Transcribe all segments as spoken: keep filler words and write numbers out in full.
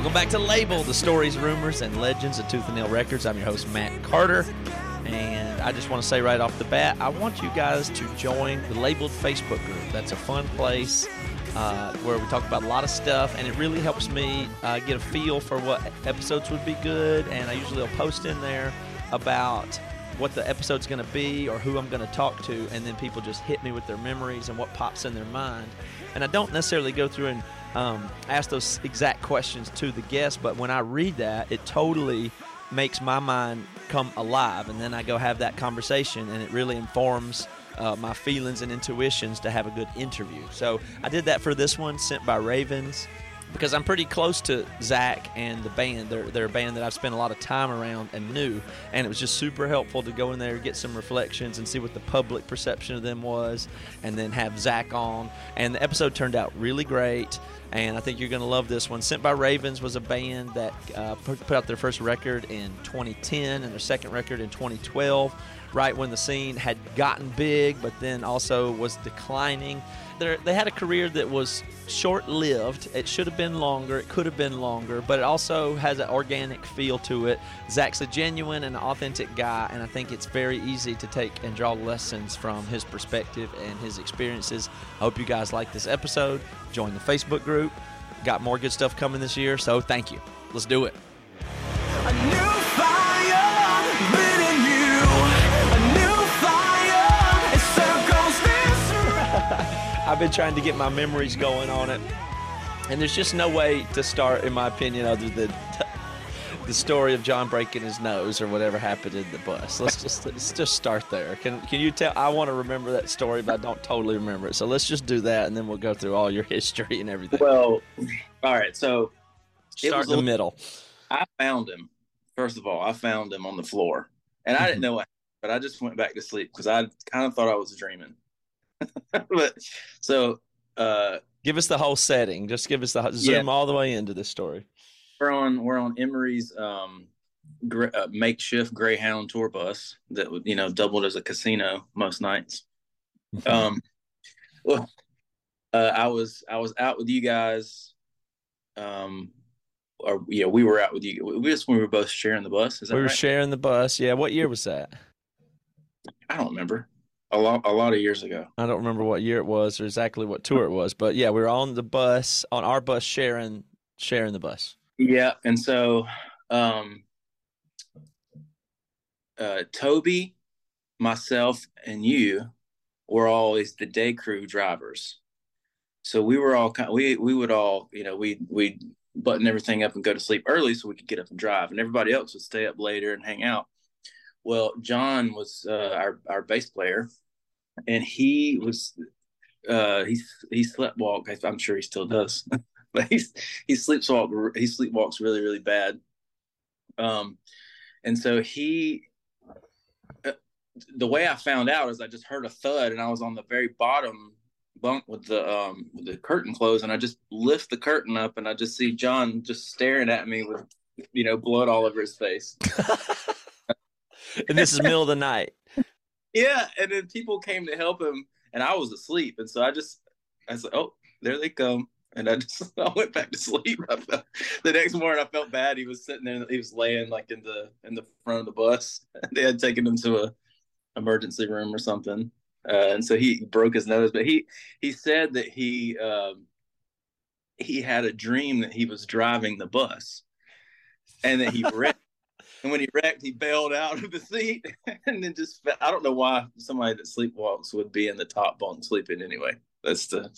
Welcome back to Label, the stories, rumors, and legends of Tooth and Nail Records. I'm your host, Matt Carter, and I just want to say right off the bat, I want you guys to join the Labeled Facebook group. That's a fun place uh, where we talk about a lot of stuff, and it really helps me uh, get a feel for what episodes would be good, and I usually will post in there about what the episode's going to be or who I'm going to talk to, and then people just hit me with their memories and what pops in their mind. And I don't necessarily go through and um, ask those exact questions to the guest, but when I read that, it totally makes my mind come alive, and then I go have that conversation, and it really informs uh, my feelings and intuitions to have a good interview. So I did that for this one, Sent by Ravens, because I'm pretty close to Zach and the band. They're, they're a band that I've spent a lot of time around and knew, and it was just super helpful to go in there, get some reflections, and see what the public perception of them was, and then have Zach on. And the episode turned out really great, and I think you're going to love this one. Sent by Ravens was a band that uh, put out their first record in twenty ten and their second record in twenty twelve, right when the scene had gotten big, but then also was declining. They're, they had a career that was short-lived. It should have been longer. It could have been longer, but it also has an organic feel to it. Zach's a genuine and authentic guy, and I think it's very easy to take and draw lessons from his perspective and his experiences. I hope you guys like this episode. Join the Facebook group. Got more good stuff coming this year, so thank you. Let's do it. A new fire within you. A new fire. It circles this room. I've been trying to get my memories going on it, and there's just no way to start, in my opinion, other than t- the story of John breaking his nose or whatever happened in the bus. Let's just let's just start there. Can can you tell? I want to remember that story, but I don't totally remember it. So let's just do that, and then we'll go through all your history and everything. Well, all right. So Start it was in the a- middle. I found him. First of all, I found him on the floor, and I didn't know what, but I just went back to sleep because I kind of thought I was dreaming. But so uh, Give us the whole setting. Just give us the zoom Yeah. all the way into this story. we're on we're on Emory's um, gr- uh, makeshift Greyhound tour bus that would you know doubled as a casino most nights. Um, well, uh, I was I was out with you guys. Um, or yeah, we were out with you. We just we were both sharing the bus. Is that We were right? sharing the bus. Yeah, what year was that? I don't remember. A lot a lot of years ago. I don't remember what year it was or exactly what tour it was, but yeah, we were on the bus, on our bus, sharing sharing the bus. Yeah, and so um, uh, Toby, myself, and you were always the day crew drivers. So we were all kind. We we would all you know we we button everything up and go to sleep early so we could get up and drive, and everybody else would stay up later and hang out. Well, John was uh, our our bass player, and he was uh, he he sleepwalked. I'm sure he still does, but he's he sleepwalks he sleepwalks really really bad. Um, and so he, uh, the way I found out is I just heard a thud, and I was on the very bottom bunk with the um with the curtain closed, and I just lift the curtain up, and I just see John just staring at me with you know blood all over his face. And this is middle of the night. Yeah, and then people came to help him, and I was asleep, and so I just, I said, "Oh, there they come," and I just, I went back to sleep. I felt, the next morning, I felt bad. He was sitting there, he was laying like in the in the front of the bus. They had taken him to a emergency room or something, uh, and so he broke his nose. But he he said that he um, he had a dream that he was driving the bus, and that he wrecked. And when he wrecked, he bailed out of the seat and then just, I don't know why somebody that sleepwalks would be in the top bunk sleeping anyway. That's the.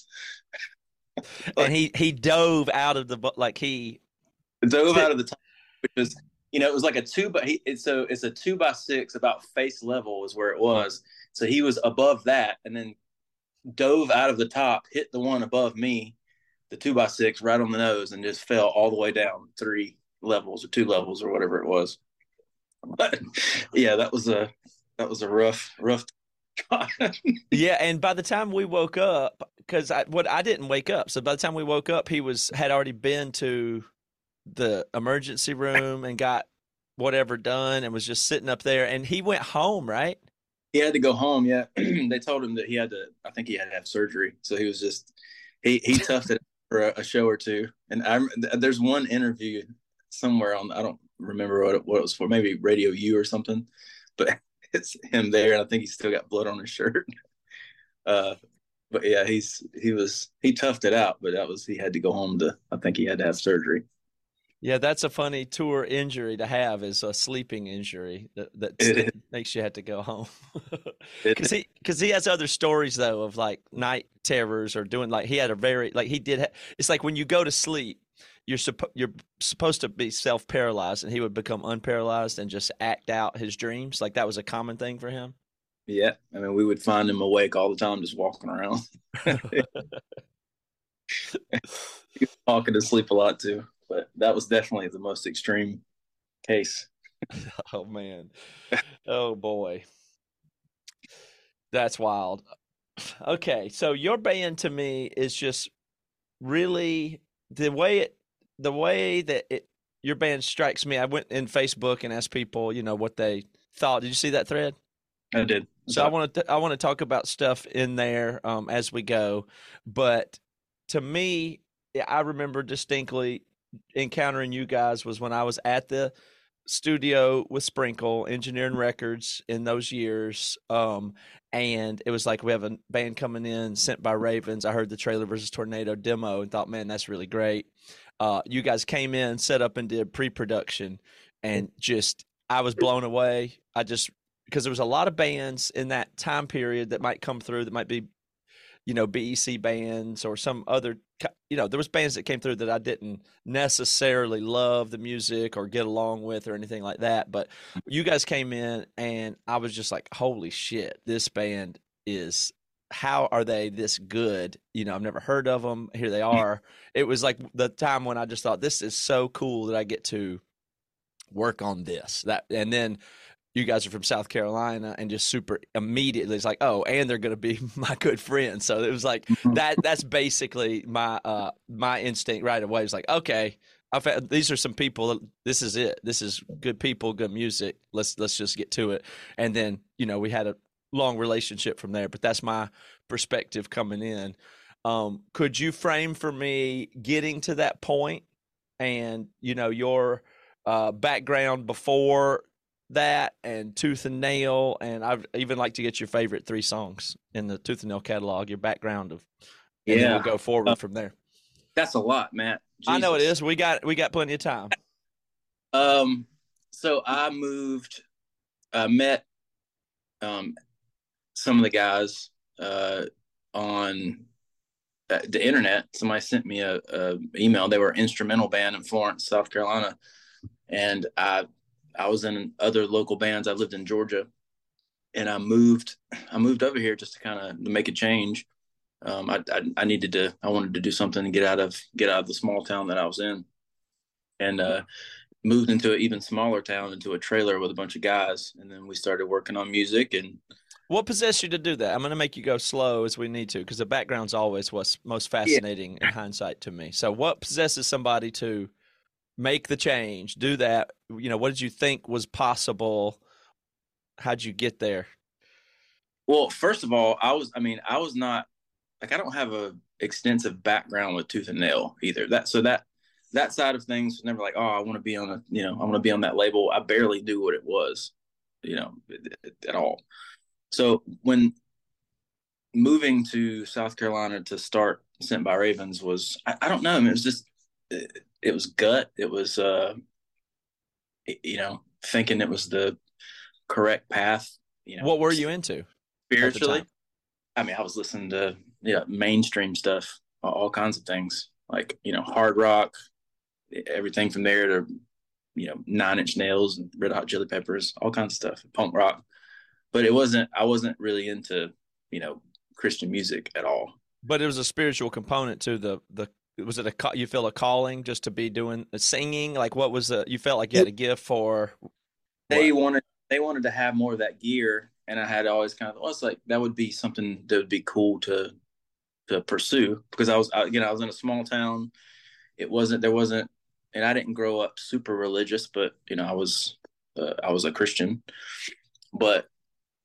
And he, he dove out of the, bu- like he. Dove out of the top, which was, you know, it was like a two by, he, it's, so it's a two by six, about face level is where it was. So he was above that and then dove out of the top, hit the one above me, the two by six right on the nose, and just fell all the way down three levels or two levels or whatever it was. But yeah, that was a that was a rough rough time. Yeah, and by the time we woke up, because I what I didn't wake up, so by the time we woke up, he was had already been to the emergency room and got whatever done, and was just sitting up there. And he went home, right? He had to go home. Yeah, they told him that he had to. I think he had to have surgery, so he was just he he toughed it for a, a show or two. And I there's one interview somewhere on, I don't remember what it, what it was for, maybe Radio U or something, but it's him there, and I think he's still got blood on his shirt. Uh, but yeah, he's he was he toughed it out, but that was he had to go home to. I think he had to have surgery. Yeah, that's a funny tour injury to have, is a sleeping injury that, that makes you have to go home. Because he, cause he has other stories, though, of like night terrors or doing like he had a very like he did. Ha- it's like when you go to sleep, you're, suppo- you're supposed to be self paralyzed, and he would become unparalyzed and just act out his dreams. Like that was a common thing for him. Yeah. I mean, we would find him awake all the time, just walking around. He was talking to sleep a lot, too. But that was definitely the most extreme case. Oh, man. Oh, boy. That's wild. Okay. So your band to me is just really the way it, the way that it, your band strikes me. I went in Facebook and asked people, you know, what they thought. Did you see that thread? I did. So I want to I want to talk about stuff in there um, as we go, but to me, I remember distinctly encountering you guys was when I was at the studio with Sprinkle engineering records in those years, um, and it was like we have a band coming in sent by Ravens. I heard the Trailer versus Tornado demo and thought, man, that's really great. Uh, you guys came in, set up, and did pre-production, and just I was blown away. I just because there was a lot of bands in that time period that might come through that might be, you know, B E C bands or some other, you know, there was bands that came through that I didn't necessarily love the music or get along with or anything like that. But you guys came in and I was just like, holy shit, this band is, how are they this good? You know, I've never heard of them. Here they are. It was like the time when I just thought, this is so cool that I get to work on this. That, and then you guys are from South Carolina, and just super immediately it's like, oh, and they're going to be my good friends. So it was like that. That's basically my uh, my instinct right away. It's like, okay, I've had, these are some people. This is it. This is good people, good music. Let's let's just get to it. And then you know we had a long relationship from there. But that's my perspective coming in. Um, could you frame for me getting to that point, and you know your uh, background before that and Tooth and Nail, and I'd even like to get your favorite three songs in the Tooth and Nail catalog, your background of, and yeah, then we'll go forward uh, from there. That's a lot, Matt. Jesus. I know it is. We got we got plenty of time. Um, so I moved, I met um some of the guys uh on the internet. Somebody sent me a, a email. They were an instrumental band in Florence, South Carolina, and I. I was in other local bands. I lived in Georgia, and I moved. I moved over here just to kind of make a change. Um, I, I I needed to. I wanted to do something to get out of get out of the small town that I was in, and uh, moved into an even smaller town, into a trailer with a bunch of guys. And then we started working on music. And what possessed you to do that? I'm going to make you go slow as we need to, because the background's always what's most fascinating yeah. in hindsight to me. So, what possesses somebody to make the change, do that? You know, what did you think was possible? How'd you get there? Well, first of all, I was, I mean, I was not like, I don't have a extensive background with Tooth and Nail either. That, so that, that side of things was never like, oh, I want to be on a, you know, I want to be on that label. I barely knew what it was, you know, at all. So when moving to South Carolina to start Sent by Ravens was, I, I don't know. I mean, it was just, it, it was gut. It was, uh, you know, thinking it was the correct path. You know, what were you into spiritually? I mean, I was listening to yeah mainstream stuff, all kinds of things, like you know, hard rock, everything from there to you know, Nine Inch Nails and Red Hot Chili Peppers, all kinds of stuff, punk rock. But it wasn't. I wasn't really into you know Christian music at all. But it was a spiritual component to the the. Was it a you feel a calling just to be doing singing? Like what was the, you felt like you had a gift for? They what? wanted they wanted to have more of that gear, and I had always kind of well, it's like that would be something that would be cool to to pursue, because I was again I was in a small town. It wasn't there wasn't, and I didn't grow up super religious, but you know I was uh, I was a Christian, but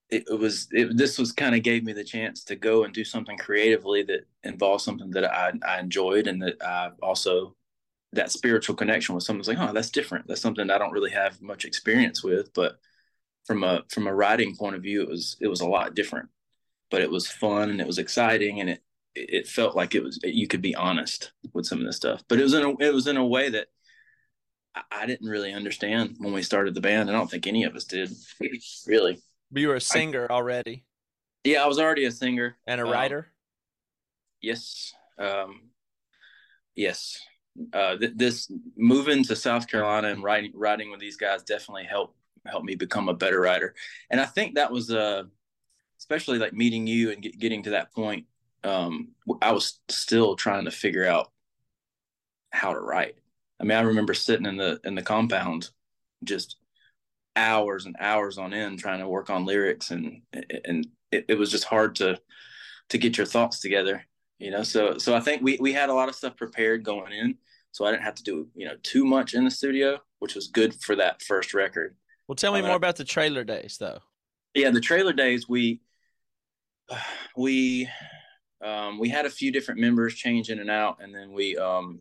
it, it was it, this was kind of gave me the chance to go and do something creatively that involved something that I, I enjoyed, and that I also that spiritual connection with someone's like, oh, that's different. That's something I don't really have much experience with, but from a from a writing point of view, it was it was a lot different. But it was fun and it was exciting, and it it felt like it was you could be honest with some of this stuff. But it was in a it was in a way that I, I didn't really understand when we started the band. I don't think any of us did, really. But you were a singer I, already. Yeah, I was already a singer and a writer. Um, yes, um, yes. Uh, th- this moving to South Carolina and writing writing with these guys definitely helped helped me become a better writer. And I think that was uh, especially like meeting you and get, getting to that point. Um, I was still trying to figure out how to write. I mean, I remember sitting in the in the compound just hours and hours on end trying to work on lyrics, and and it, it was just hard to to get your thoughts together, you know. So so I think we we had a lot of stuff prepared going in, so I didn't have to do, you know, too much in the studio, which was good for that first record. Well, tell me uh, more about the Trailer Days, though. Yeah, the Trailer Days, we we um, we had a few different members change in and out, and then we um,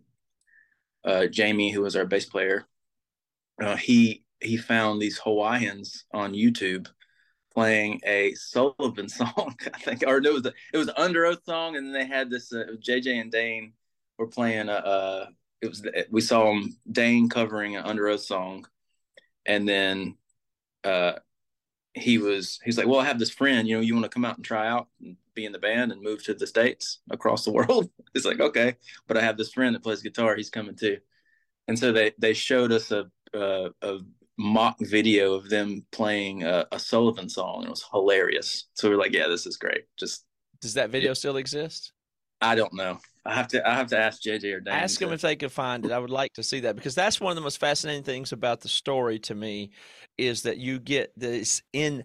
uh, Jamie, who was our bass player, uh, he he found these Hawaiians on YouTube playing a Sullivan song, I think, or no, it was a, it was an Under Oath song, and then they had this uh, J J and Dane were playing a. Uh, it was we saw them Dane covering an Under Oath song, and then uh, he was he's like, well, I have this friend, you know, you want to come out and try out and be in the band and move to the States across the world? It's like, okay, but I have this friend that plays guitar, he's coming too. And so they they showed us a a, a mock video of them playing a, a Sullivan song, and it was hilarious. So we're like, yeah, this is great. Just does that video yeah. still exist? I don't know. I have to I have to ask J J or Dan. Ask them if they could find it. I would like to see that, because that's one of the most fascinating things about the story to me, is that you get this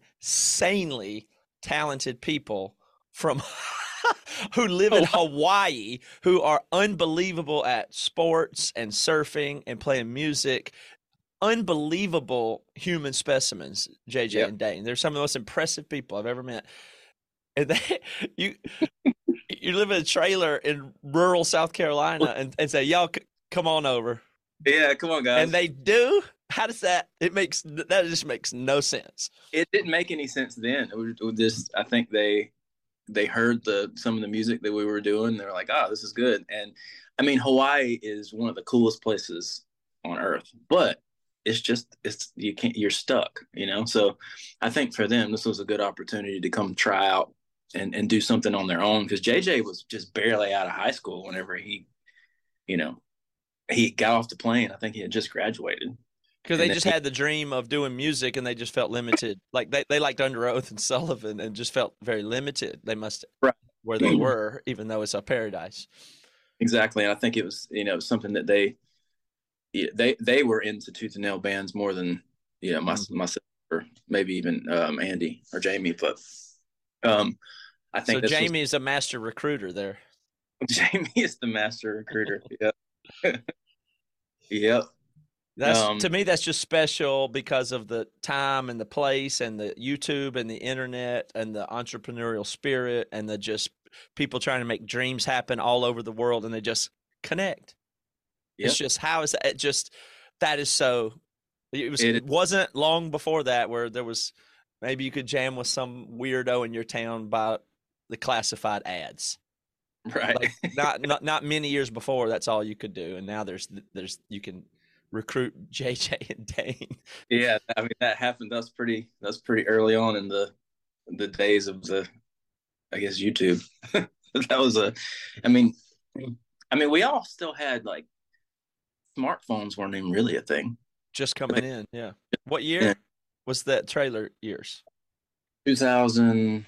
insanely talented people from who live in Hawaii, who are unbelievable at sports and surfing and playing music. Unbelievable human specimens, J J yep. and Dane. They're some of the most impressive people I've ever met. And they, you you live in a trailer in rural South Carolina and, and say, y'all c- come on over. Yeah, come on, guys. And they do? How does that, it makes, that just makes no sense. It didn't make any sense then. It was, it was just, I think they, they heard the, some of the music that we were doing. They were like, oh, this is good. And I mean, Hawaii is one of the coolest places on earth, but it's just, it's, you can't, you're stuck, you know? So I think for them, this was a good opportunity to come try out and, and do something on their own. Cause J J was just barely out of high school whenever he, you know, he got off the plane. I think he had just graduated. Because they just he, had the dream of doing music, and they just felt limited. Like they, they liked Under Oath and Sullivan and just felt very limited. They must right. where they were, even though it's a paradise. Exactly. And I think it was, you know, something that they, they, they were into tooth and nail bands more than, you know, my, mm-hmm. myself, or maybe even um, Andy or Jamie. But um, I think so. Jamie was, is a master recruiter there. Jamie is the master recruiter. Yep. Yep. That's um, to me, that's just special because of the time and the place and the YouTube and the internet and the entrepreneurial spirit and the just people trying to make dreams happen all over the world, and they just connect. Yep. It's just, how is that? It just, that is so, it was, it, it wasn't long before that where there was, maybe you could jam with some weirdo in your town by the classified ads. Right. Like not, not, not many years before, that's all you could do. And now there's, there's, you can recruit J J and Dane. Yeah. I mean, that happened. That's pretty, that's pretty early on in the, the days of the, I guess, YouTube. That was a, I mean, I mean, we all still had like, smartphones weren't even really a thing. Just coming in. Yeah. What year yeah. was that trailer years? two thousand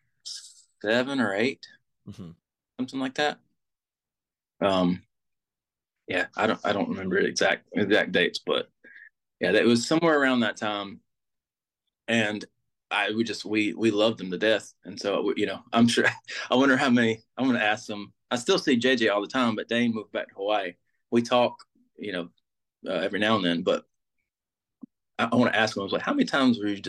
seven or eight, mm-hmm. something like that. Um, yeah, I don't, I don't remember exact exact dates, but yeah, that was somewhere around that time. And I, we just, we, we loved them to death. And so, you know, I'm sure, I wonder how many, I'm going to ask them. I still see J J all the time, but Dane moved back to Hawaii. We talk, you know, uh, every now and then, but I, I want to ask him, I was like, how many times were you just,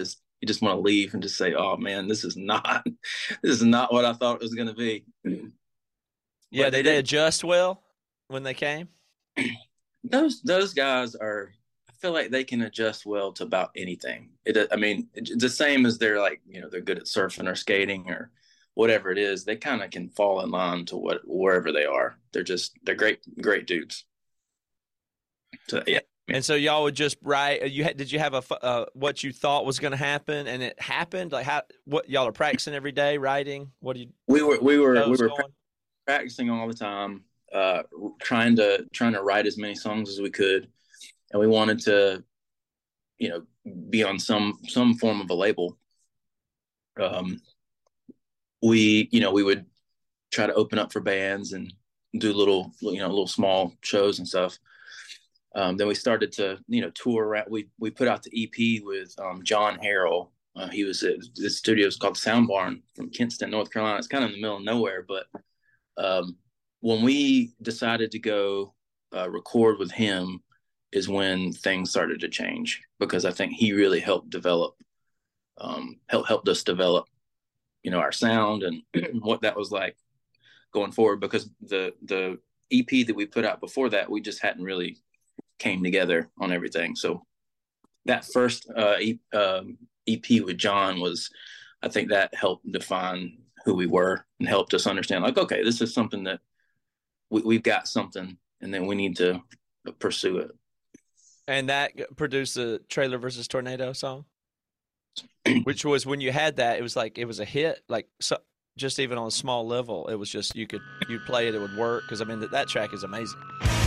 you just want to leave and just say, "Oh man, this is not, this is not what I thought it was going to be." Yeah, But did they they did. adjust well when they came? Those those guys are. I feel like they can adjust well to about anything. It, I mean, it's the same as they're like, you know, they're good at surfing or skating or whatever it is. They kind of can fall in line to what wherever they are. They're just they're great great dudes. So yeah. And so y'all would just write. You had, did you have a uh, what you thought was going to happen, and it happened? Like how? What y'all are practicing every day, writing? What do you? We were we were we were Going? practicing all the time, uh, trying to trying to write as many songs as we could, and we wanted to, you know, be on some some form of a label. Um, we you know we would try to open up for bands and do little you know little small shows and stuff. Um, then we started to, you know, tour around. We we put out the E P with um, John Harrell. Uh, he was at the studio is called Sound Barn from Kinston, North Carolina. It's kind of in the middle of nowhere. But um, when we decided to go uh, record with him, is when things started to change, because I think he really helped develop, um, helped helped us develop, you know, our sound and what that was like going forward. Because the the E P that we put out before that, we just hadn't really came together on everything. So that first uh, e- um, E P with John was, I think that helped define who we were and helped us understand, like, okay, this is something that we, we've got something, and then we need to pursue it. And that produced the Trailer versus Tornado song, which was when you had that, it was like it was a hit. Like so, just even on a small level, it was just you could you play it, it would work. Because I mean that, that track is amazing.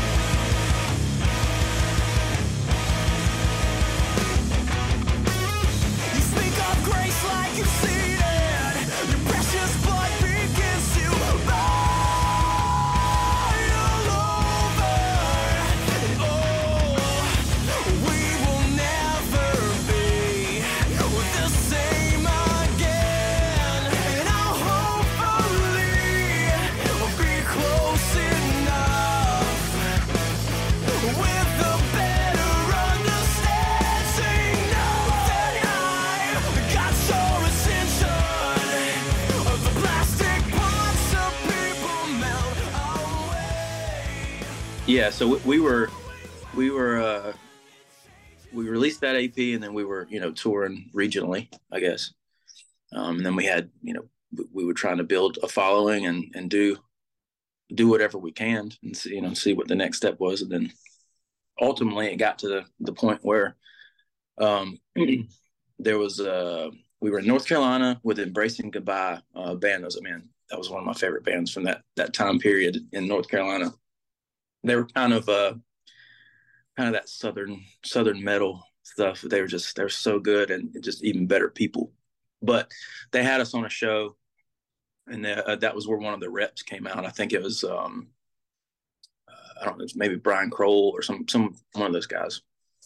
Yeah, so we, we were, we were, uh, we released that A P, and then we were, you know, touring regionally, I guess. Um, and then we had, you know, we, we were trying to build a following and and do do whatever we can, and see, you know, see what the next step was. And then ultimately, it got to the the point where um, there was uh, we were in North Carolina with Embracing Goodbye uh, band. That was, man, that was one of my favorite bands from that that time period in North Carolina. They were kind of uh kind of that southern southern metal stuff. They were just they're so good and just even better people. But they had us on a show, and they, uh, that was where one of the reps came out. I think it was um uh, I don't know, maybe Brian Kroll or some some one of those guys.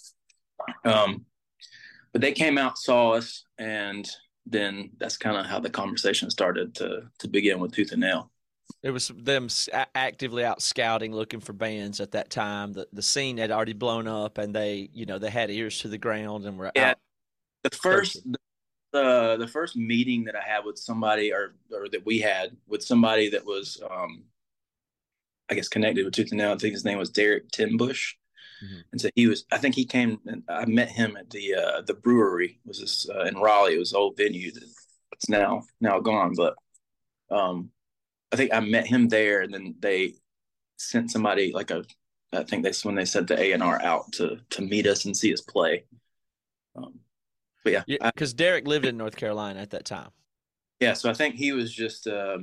Um, but they came out, saw us, and then that's kind of how the conversation started to to begin with Tooth and Nail. It was them actively out scouting, looking for bands at that time. The the scene had already blown up, and they, you know, they had ears to the ground and were yeah. out. The first, the the first meeting that I had with somebody, or or that we had with somebody that was, um, I guess, connected with Tooth and Nail. I think his name was Derek Timbush, mm-hmm. And so he was. I think he came. And I met him at the uh, the brewery. It was this uh, in Raleigh? It was an old venue that's now now gone, but. Um, I think I met him there, and then they sent somebody like a, I think that's when they sent the A and R out to to meet us and see us play. Um, but yeah, because yeah, Derek lived in North Carolina at that time. Yeah, so I think he was just, uh,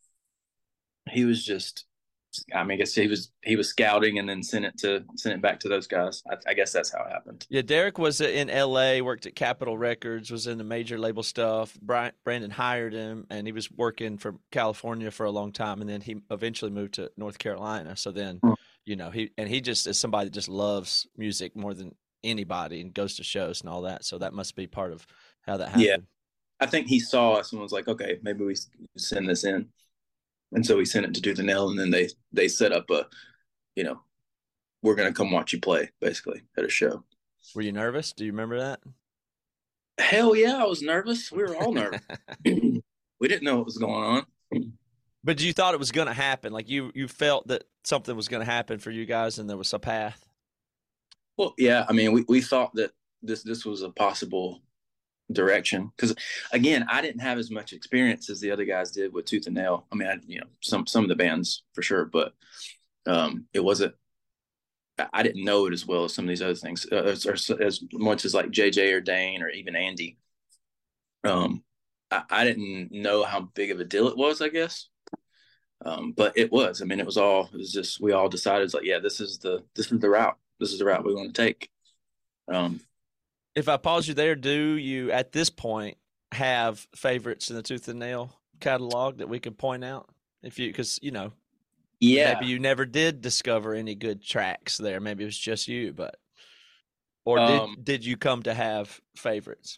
he was just, I mean, I guess he was he was scouting and then sent it to sent it back to those guys. I, I guess that's how it happened. Yeah, Derek was in L A, worked at Capitol Records, was in the major label stuff. Brian, Brandon hired him, and he was working for California for a long time, and then he eventually moved to North Carolina. So then, hmm. you know, he and he just is somebody that just loves music more than anybody and goes to shows and all that. So that must be part of how that happened. Yeah, I think he saw us and was like, okay, maybe we send this in. And so we sent it to Tooth and Nail, and then they they set up a, you know, we're going to come watch you play, basically, at a show. Were you nervous? Do you remember that? Hell yeah, I was nervous. We were all nervous. We didn't know what was going on. But you thought it was going to happen. Like you, you felt that something was going to happen for you guys, and there was a path. Well, yeah, I mean, we, we thought that this this was a possible direction because, again, I didn't have as much experience as the other guys did with Tooth and Nail. I mean, I, you know, some some of the bands for sure, but um, it wasn't. I didn't know it as well as some of these other things, uh, as, as, as much as like J J or Dane or even Andy. Um, I, I didn't know how big of a deal it was, I guess. Um, but it was. I mean, it was all. It was just we all decided, it's like, yeah, this is the this is the route. This is the route we want to take. Um, if I pause you there, do you at this point have favorites in the Tooth and Nail catalog that we can point out? If you, because you know, yeah, maybe you never did discover any good tracks there. Maybe it was just you, but or um, did did you come to have favorites?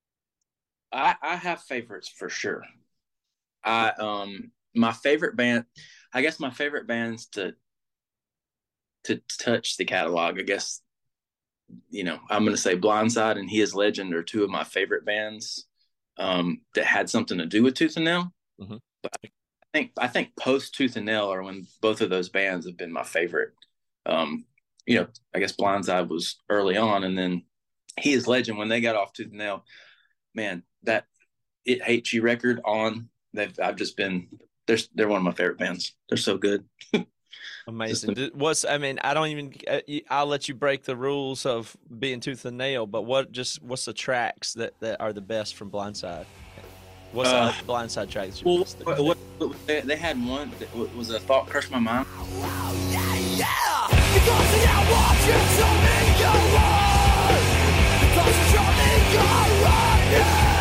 I, I have favorites for sure. I um my favorite band, I guess my favorite bands to to touch the catalog, I guess, you know, I'm going to say Blindside and He Is Legend are two of my favorite bands um, that had something to do with Tooth and Nail. Mm-hmm. But I think I think post Tooth and Nail are when both of those bands have been my favorite. Um, you know, I guess Blindside was early on, and then He Is Legend when they got off Tooth and Nail. Man, that It Hates You record on, they've I've just been they're they're one of my favorite bands. They're so good. Amazing. What's I mean, I don't even. I'll let you break the rules of being Tooth and Nail, but what just what's the tracks that, that are the best from Blindside? What's uh, the Blindside tracks? Well, what, what, what, they, they had one that was a Thought Crushed My Mind. Oh, yeah, yeah. Because I want you to make your world. Because it's only your right.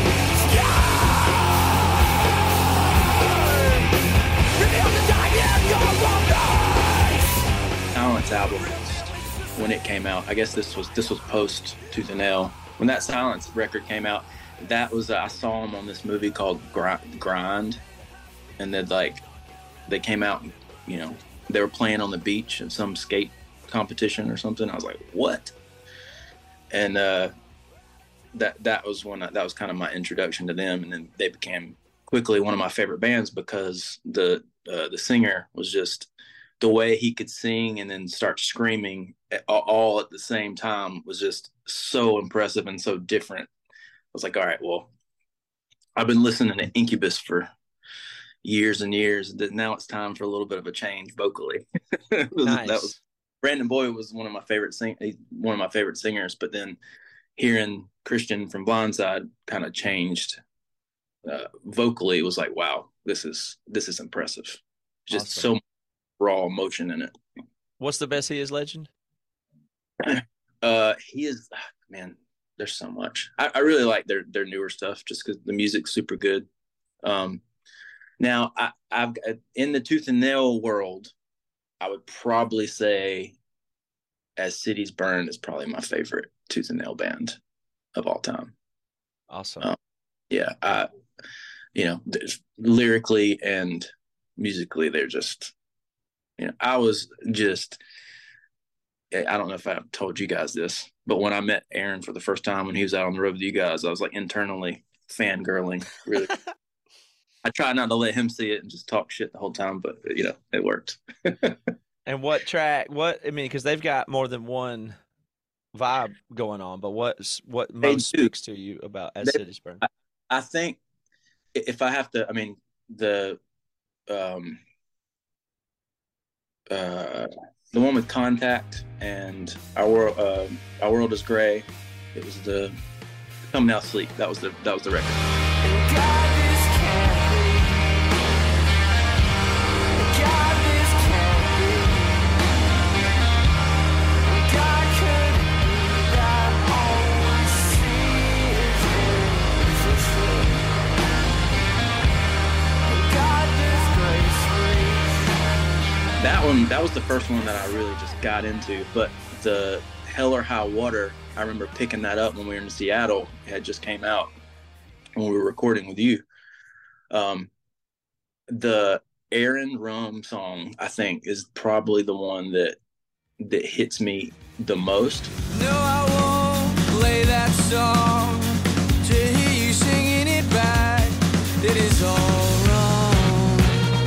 Silence album when it came out. I guess this was this was post Tooth and Nail. When that Silence record came out, that was uh, I saw them on this movie called Grind, and then like they came out, and, you know, they were playing on the beach in some skate competition or something. I was like, what? And uh, that that was when I, that was kind of my introduction to them, and then they became quickly one of my favorite bands because the uh, the singer was just, the way he could sing and then start screaming all at the same time was just so impressive and so different. I was like, all right, well, I've been listening to Incubus for years and years. Now it's time for a little bit of a change vocally. was, nice. That was Brandon Boyd was one of my favorite sing one of my favorite singers, but then hearing Christian from Blindside kind of changed uh, vocally. It was like, wow, this is this is impressive. Just awesome. So much raw emotion in it. What's the best He Is Legend? Uh, he is man. There's so much. I, I really like their their newer stuff just because the music's super good. Um, now I, I've in the Tooth and Nail world, I would probably say, As Cities Burn is probably my favorite Tooth and Nail band of all time. Awesome. Um, yeah, I, you know, lyrically and musically, they're just, you know, I was just, I don't know if I've told you guys this, but when I met Aaron for the first time when he was out on the road with you guys, I was like internally fangirling. Really, I try not to let him see it and just talk shit the whole time, but you know, it worked. And what track? What I mean, because they've got more than one vibe going on, but what's what most speaks to you about As Cities Burn? I, I think if I have to, I mean, the um uh the one with Contact and Our World, uh, Our World Is Gray. It was the Come Now Sleep. That was the that was the record. God, this can't be. God, this can't be. God could be that all we see is Jesus. God, this grace. That one, that was the first one that I really just got into. But the Hell or High Water, I remember picking that up when we were in Seattle. It had just came out when we were recording with you. Um, the Aaron Rum song, I think, is probably the one that that hits me the most. No, I won't play that song it is all wrong.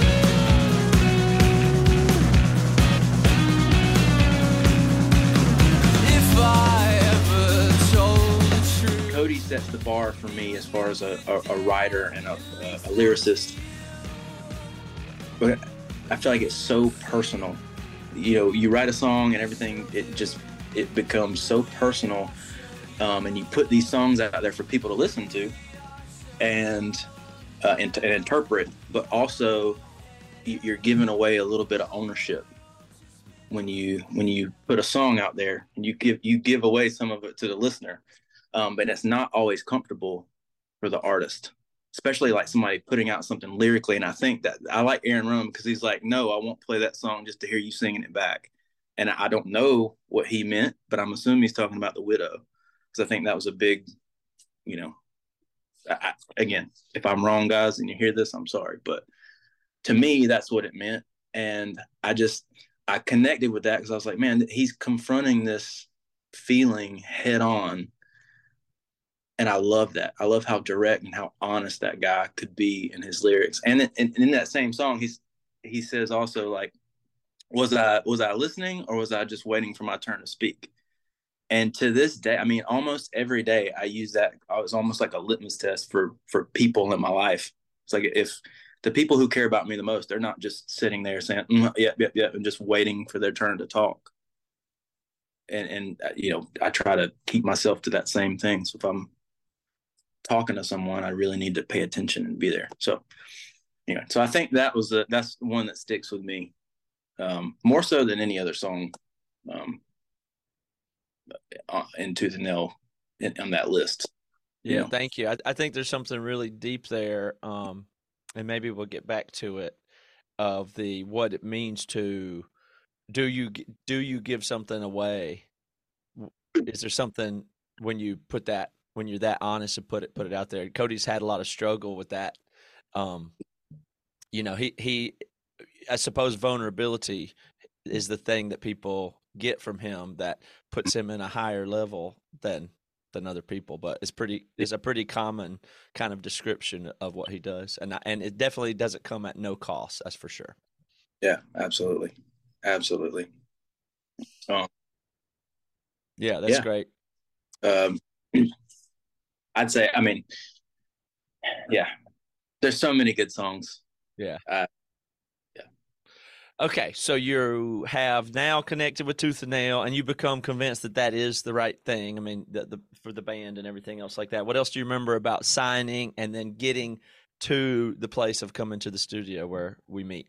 If I ever told the truth. Cody sets the bar for me as far as a, a, a writer and a, a, a lyricist. But I feel like it's so personal. You know, you write a song and everything, it just, it becomes so personal. Um, and you put these songs out there for people to listen to and, uh, and, and interpret, but also you're giving away a little bit of ownership when you, when you put a song out there and you give, you give away some of it to the listener. Um, but it's not always comfortable for the artist, especially like somebody putting out something lyrically. And I think that I like Aaron Rum because he's like, no, I won't play that song just to hear you singing it back. And I don't know what he meant, but I'm assuming he's talking about The Widow. Because I think that was a big, you know, I, again, if I'm wrong, guys, and you hear this, I'm sorry. But to me, that's what it meant. And I just, I connected with that because I was like, man, he's confronting this feeling head on. And I love that. I love how direct and how honest that guy could be in his lyrics. And in, in, in that same song, he's, he says also, like, was I, was I listening or was I just waiting for my turn to speak? And to this day, I mean, almost every day I use that. I was almost like a litmus test for, for people in my life. It's like if the people who care about me the most, they're not just sitting there saying, mm, yeah, yeah, yeah, and just waiting for their turn to talk. And, and, you know, I try to keep myself to that same thing. So if I'm talking to someone, I really need to pay attention and be there. So, yeah, so I think that was the, that's the one that sticks with me um, more so than any other song. Um, in Tooth and Nail in, on that list. Yeah, You know? thank you. I, I think there's something really deep there, um, and maybe we'll get back to it, of the what it means to do you do you give something away? Is there something when you put that when you're that honest and put it put it out there? Cody's had a lot of struggle with that. Um, you know, he he I suppose vulnerability is the thing that people get from him that puts him in a higher level than than other people, but it's pretty it's a pretty common kind of description of what he does, and and it definitely doesn't come at no cost, that's for sure. Yeah, absolutely, absolutely. Um, yeah, that's yeah. great. Um, I'd say, I mean, yeah, there's so many good songs. Yeah. Uh, Okay, so you have now connected with Tooth and Nail, and you become convinced that that is the right thing. I mean, the, the, for the band and everything else like that. What else do you remember about signing and then getting to the place of coming to the studio where we meet?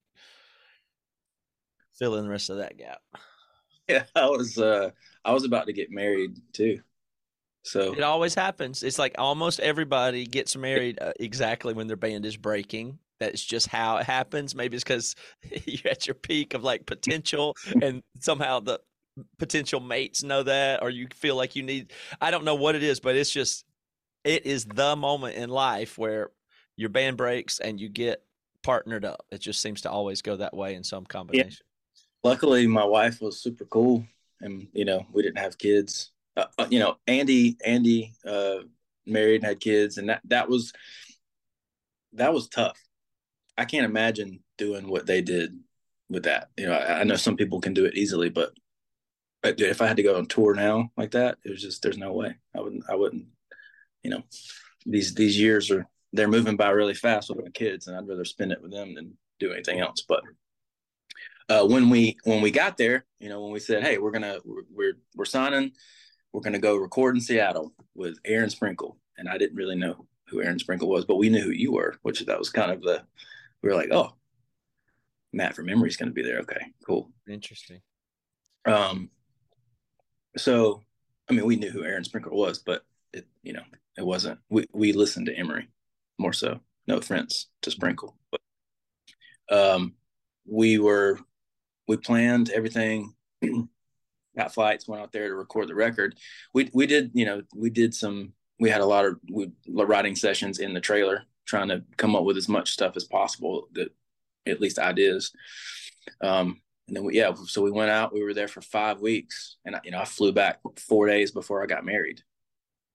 Fill in the rest of that gap. Yeah, I was uh, I was about to get married too. So it always happens. It's like almost everybody gets married uh, exactly when their band is breaking. That's just how it happens. Maybe it's because you're at your peak of like potential and somehow the potential mates know that, or you feel like you need, I don't know what it is, but it's just, it is the moment in life where your band breaks and you get partnered up. It just seems to always go that way in some combination. Yeah. Luckily, my wife was super cool and, you know, we didn't have kids. Uh, you know, Andy, Andy uh, married and had kids, and that, that was, that was tough. I can't imagine doing what they did with that. You know, I, I know some people can do it easily, but, but dude, if I had to go on tour now like that, it was just, there's no way. I wouldn't, I wouldn't, you know, these, these years are, they're moving by really fast with my kids, and I'd rather spend it with them than do anything else. But uh, when we, when we got there, you know, when we said, hey, we're going to, we're, we're, we're signing, we're going to go record in Seattle with Aaron Sprinkle. And I didn't really know who Aaron Sprinkle was, but we knew who you were, which that was kind of the, we were like, oh, Matt from Emery's going to be there. Okay, cool. Interesting. Um, so, I mean, we knew who Aaron Sprinkle was, but it, you know, it wasn't, we, we listened to Emery more so. No offense to Sprinkle, but um, we were, we planned everything, got flights, went out there to record the record. We, we did, you know, we did some, we had a lot of we, writing sessions in the trailer, trying to come up with as much stuff as possible, that at least ideas. Um, and then we, yeah, so we went out, we were there for five weeks and, you know, I flew back four days before I got married.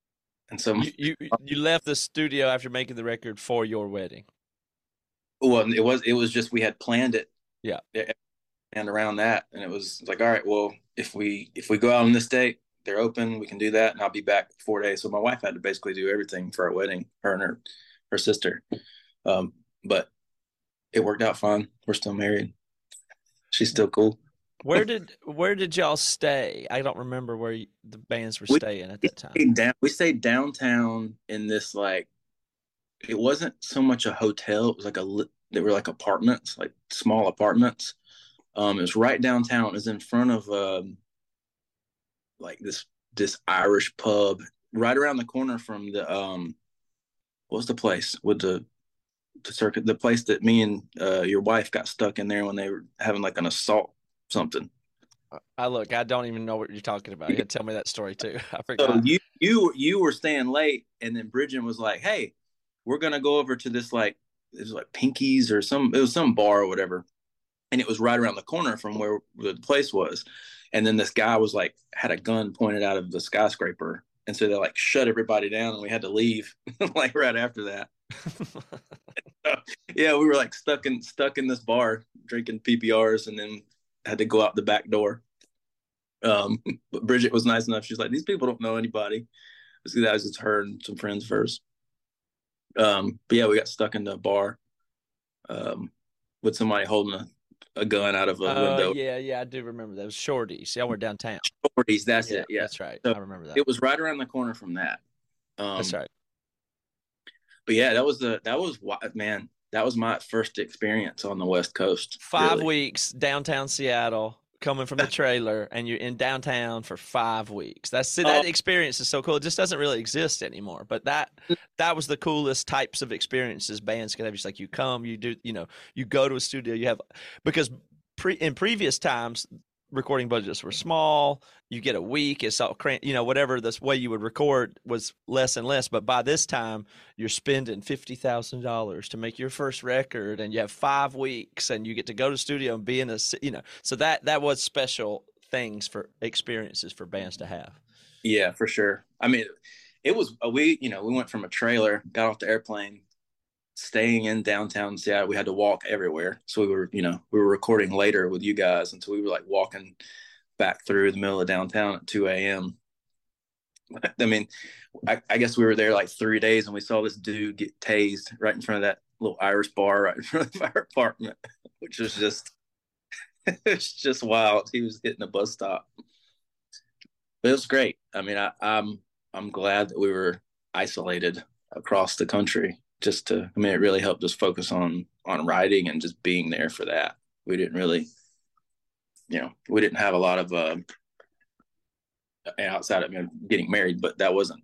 And so, You, you you left the studio after making the record for your wedding. well, it was it was just we had planned it, Yeah, and around that, and it was like, all right, well, if we if we go out on this date, they're open, we can do that, and I'll be back four days. So my wife had to basically do everything for our wedding, her and her her sister. Um, but it worked out fine. We're still married. She's still cool. Where did where did y'all stay? I don't remember where you, the bands were We staying at that time. stayed down, we stayed downtown in this, like, it wasn't so much a hotel. It was like a they were like apartments, like small apartments. Um, it was right downtown. It was in front of um, like this this Irish pub, right around the corner from the um, what's the place with the the circuit, the place that me and uh, your wife got stuck in there when they were having like an assault something. I look, I don't even know what you're talking about. You tell me that story too. I So forgot. you you you were staying late, and then Bridget was like, "Hey, we're gonna go over to this, like, it was like Pinky's or some it was some bar or whatever," and it was right around the corner from where the place was. And then this guy was like had a gun pointed out of the skyscraper, and so they like shut everybody down, and we had to leave like right after that. Yeah, we were like stuck in stuck in this bar drinking P P Rs, and then had to go out the back door. Um, but Bridget was nice enough. She's like, these people don't know anybody. That was just her and some friends first. Um, but yeah, we got stuck in the bar um, with somebody holding a, a gun out of a Oh, window. yeah, yeah, I do remember that. It was Shorty's. Y'all were downtown. Shorty's, that's Yeah, it. Yeah, that's right. So I remember that. it was right around the corner from that. Um, That's right. But yeah, that was the that was man. That was my first experience on the West Coast. Five really. weeks downtown Seattle, coming from the trailer, and you're in downtown for five weeks. That's see, that Oh. experience is so cool. It just doesn't really exist anymore. But that that was the coolest types of experiences bands could have. Just like you come, you do, you know, you go to a studio, you have because pre in previous times recording budgets were small. You get a week, it's all cran- you know, whatever this way you would record was less and less. But by this time, you're spending fifty thousand dollars to make your first record, and you have five weeks, and you get to go to the studio and be in a, you know, so that that was special things for experiences for bands to have. Yeah, for sure. I mean, it was we, you know, we went from a trailer, got off the airplane, staying in downtown Seattle. We had to walk everywhere. So we were, you know, we were recording later with you guys. And so we were like walking back through the middle of downtown at two a.m. I mean, I, I guess we were there like three days and we saw this dude get tased right in front of that little Irish bar right in front of our apartment, which was just, it's just wild. He was hitting a bus stop. But it was great. I mean, I, I'm, I'm glad that we were isolated across the country. Just to, I mean, it really helped us focus on on writing and just being there for that. We didn't really, you know, we didn't have a lot of uh, outside of, you know, getting married, but that wasn't.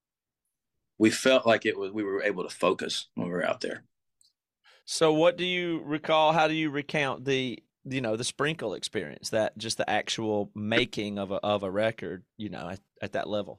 We felt like it was. We were able to focus when we were out there. So, what do you recall? How do you recount the you know the Sprinkle experience? That just the actual making of a of a record, you know, at, at that level.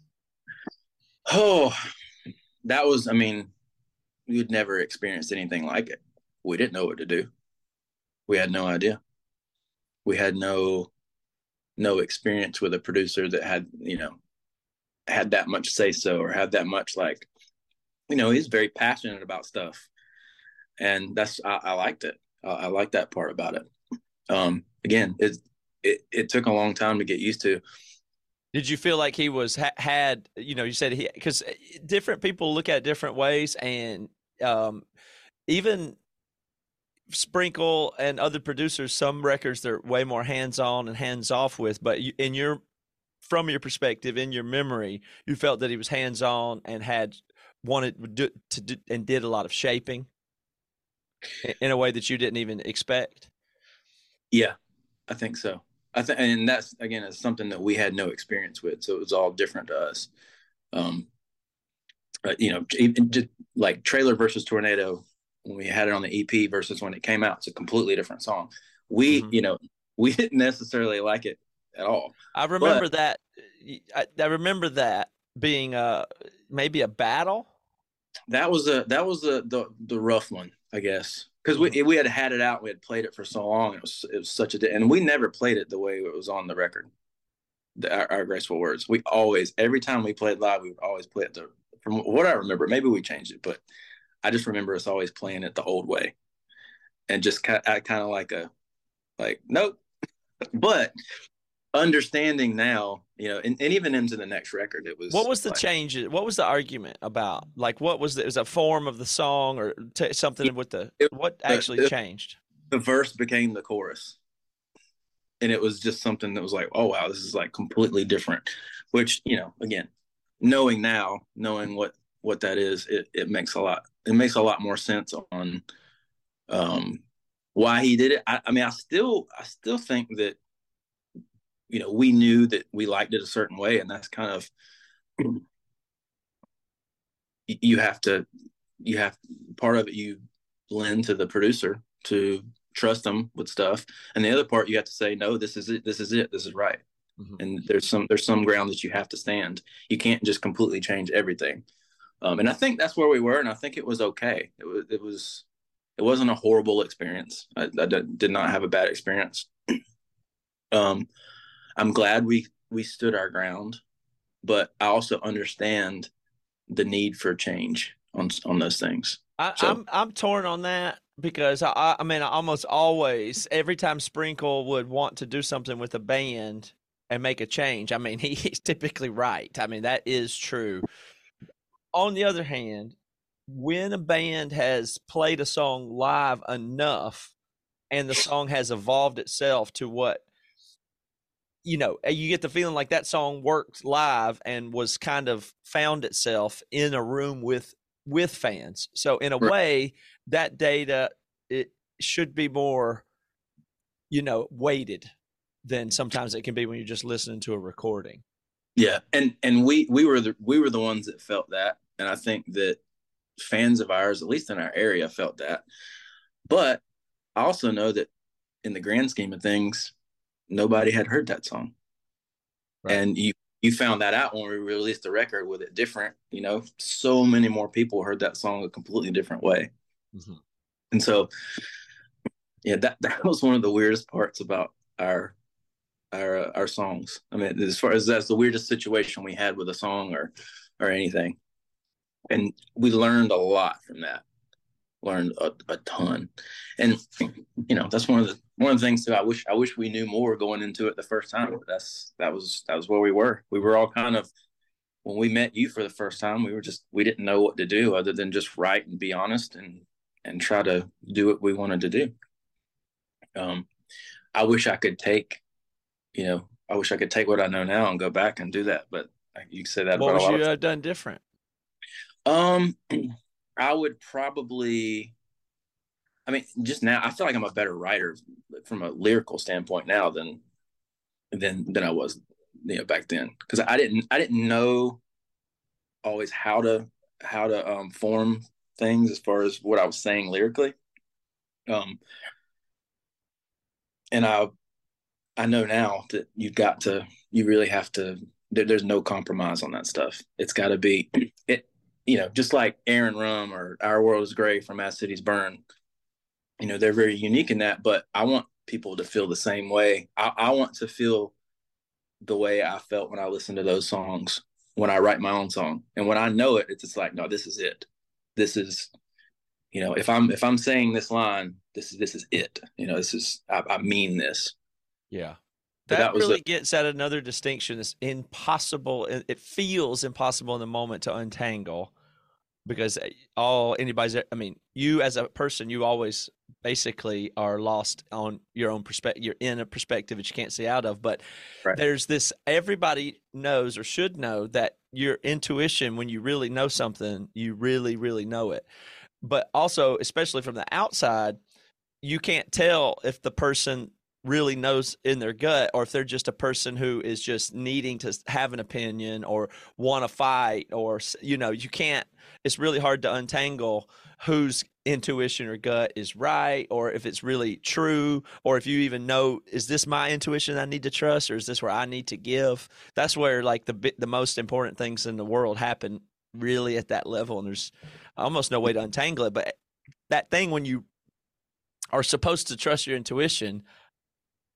Oh, that was. I mean. We had never experienced anything like it. We didn't know what to do. We had no idea. We had no no experience with a producer that had, you know, had that much say so or had that much, like, you know, he's very passionate about stuff. And that's, I, I liked it. I, I like that part about it. Um, again, it, it, it took a long time to get used to. Did you feel like he was ha- had you know you said he because different people look at it different ways, and um, even Sprinkle and other producers, some records they're way more hands on and hands off with, but you, in your from your perspective, in your memory, you felt that he was hands on and had wanted to, to do, and did a lot of shaping in, in a way that you didn't even expect. Yeah, I think so. I think, and that's, again, it's something that we had no experience with. So it was all different to us. Um, but, you know, just like Trailer versus Tornado, when we had it on the E P versus when it came out, it's a completely different song. We, mm-hmm. you know, we didn't necessarily like it at all. I remember but, that. I, I remember that being a, maybe a battle. That was a, that was a, the, the rough one, I guess. Because we we had had it out, we had played it for so long. It was it was such a, and we never played it the way it was on the record. the, our, our graceful words. We always, every time we played live, we would always play it the, from what I remember. Maybe we changed it, but I just remember us always playing it the old way, and just kind of, kind of like a, like, nope. But understanding now, you know, and, and even into the next record, it was. What was the like, change? What was the argument about? Like, what was the, it was a form of the song or t- something with the, it, what actually the, changed? The verse became the chorus. And it was just something that was like, oh, wow, this is like completely different, which, you know, again, knowing now, knowing what, what that is, it, it makes a lot, it makes a lot more sense on um, why he did it. I, I mean, I still, I still think that, you know, we knew that we liked it a certain way, and that's kind of, you have to, you have part of it, you lend to the producer to trust them with stuff, and the other part you have to say, no, this is it, this is it, this is right. Mm-hmm. And there's some there's some ground that you have to stand. You can't just completely change everything. Um, and I think that's where we were, and I think it was okay. It was it was it wasn't a horrible experience. I, I did not have a bad experience. um, I'm glad we we stood our ground, but I also understand the need for change on on those things. I, so, I'm I'm torn on that. Because I, I mean, almost always, every time Sprinkle would want to do something with a band and make a change, I mean, he, he's typically right. I mean, that is true. On the other hand, when a band has played a song live enough and the song has evolved itself to what, you know, you get the feeling like that song worked live and was kind of found itself in a room with with fans. So in a right. way, that data, it should be more, you know, weighted than sometimes it can be when you're just listening to a recording. Yeah, and and we we were the we were the ones that felt that, and I think that fans of ours, at least in our area, felt that. But I also know that in the grand scheme of things, nobody had heard that song, right. And you you found that out when we released the record with it different. You know, so many more people heard that song a completely different way. Mm-hmm. And so, yeah, that, that was one of the weirdest parts about our our uh, our songs. I mean, as far as that's the weirdest situation we had with a song or or anything. And we learned a lot from that. Learned a, a ton. And you know, that's one of the one of the things too. I wish I wish we knew more going into it the first time. But that's that was that was where we were. We were all kind of, when we met you for the first time, we were just we didn't know what to do other than just write and be honest and and try to do what we wanted to do. Um, I wish I could take, you know, I wish I could take what I know now and go back and do that. But you say that what about a lot would you of have done different? Um, I would probably, I mean, just now, I feel like I'm a better writer from a lyrical standpoint now than, than, than I was, you know, back then. Cause I didn't, I didn't know always how to, how to, um, form things as far as what I was saying lyrically. Um, and I, I know now that you've got to, you really have to, there, there's no compromise on that stuff. It's gotta be it, you know, just like Aaron Rum or Our World is Gray from As Cities Burn, you know, they're very unique in that, but I want people to feel the same way. I, I want to feel the way I felt when I listened to those songs, when I write my own song. And when I know it, it's just like, no, this is it. This is, you know, if I'm, if I'm saying this line, this is, this is it, you know, this is, I, I mean this. Yeah. That, that really a, gets at another distinction. It's impossible. It feels impossible in the moment to untangle, because all anybody's, I mean, you as a person, you always basically are lost on your own perspective. You're in a perspective that you can't see out of, but right. There's this, everybody knows or should know that your intuition, when you really know something, you really, really know it. But also, especially from the outside, you can't tell if the person really knows in their gut, or if they're just a person who is just needing to have an opinion or want to fight, or, you know, you can't, it's really hard to untangle whose intuition or gut is right, or if it's really true, or if you even know, is this my intuition I need to trust, or is this where I need to give? That's where like the the most important things in the world happen really at that level. And there's almost no way to untangle it. But that thing when you are supposed to trust your intuition,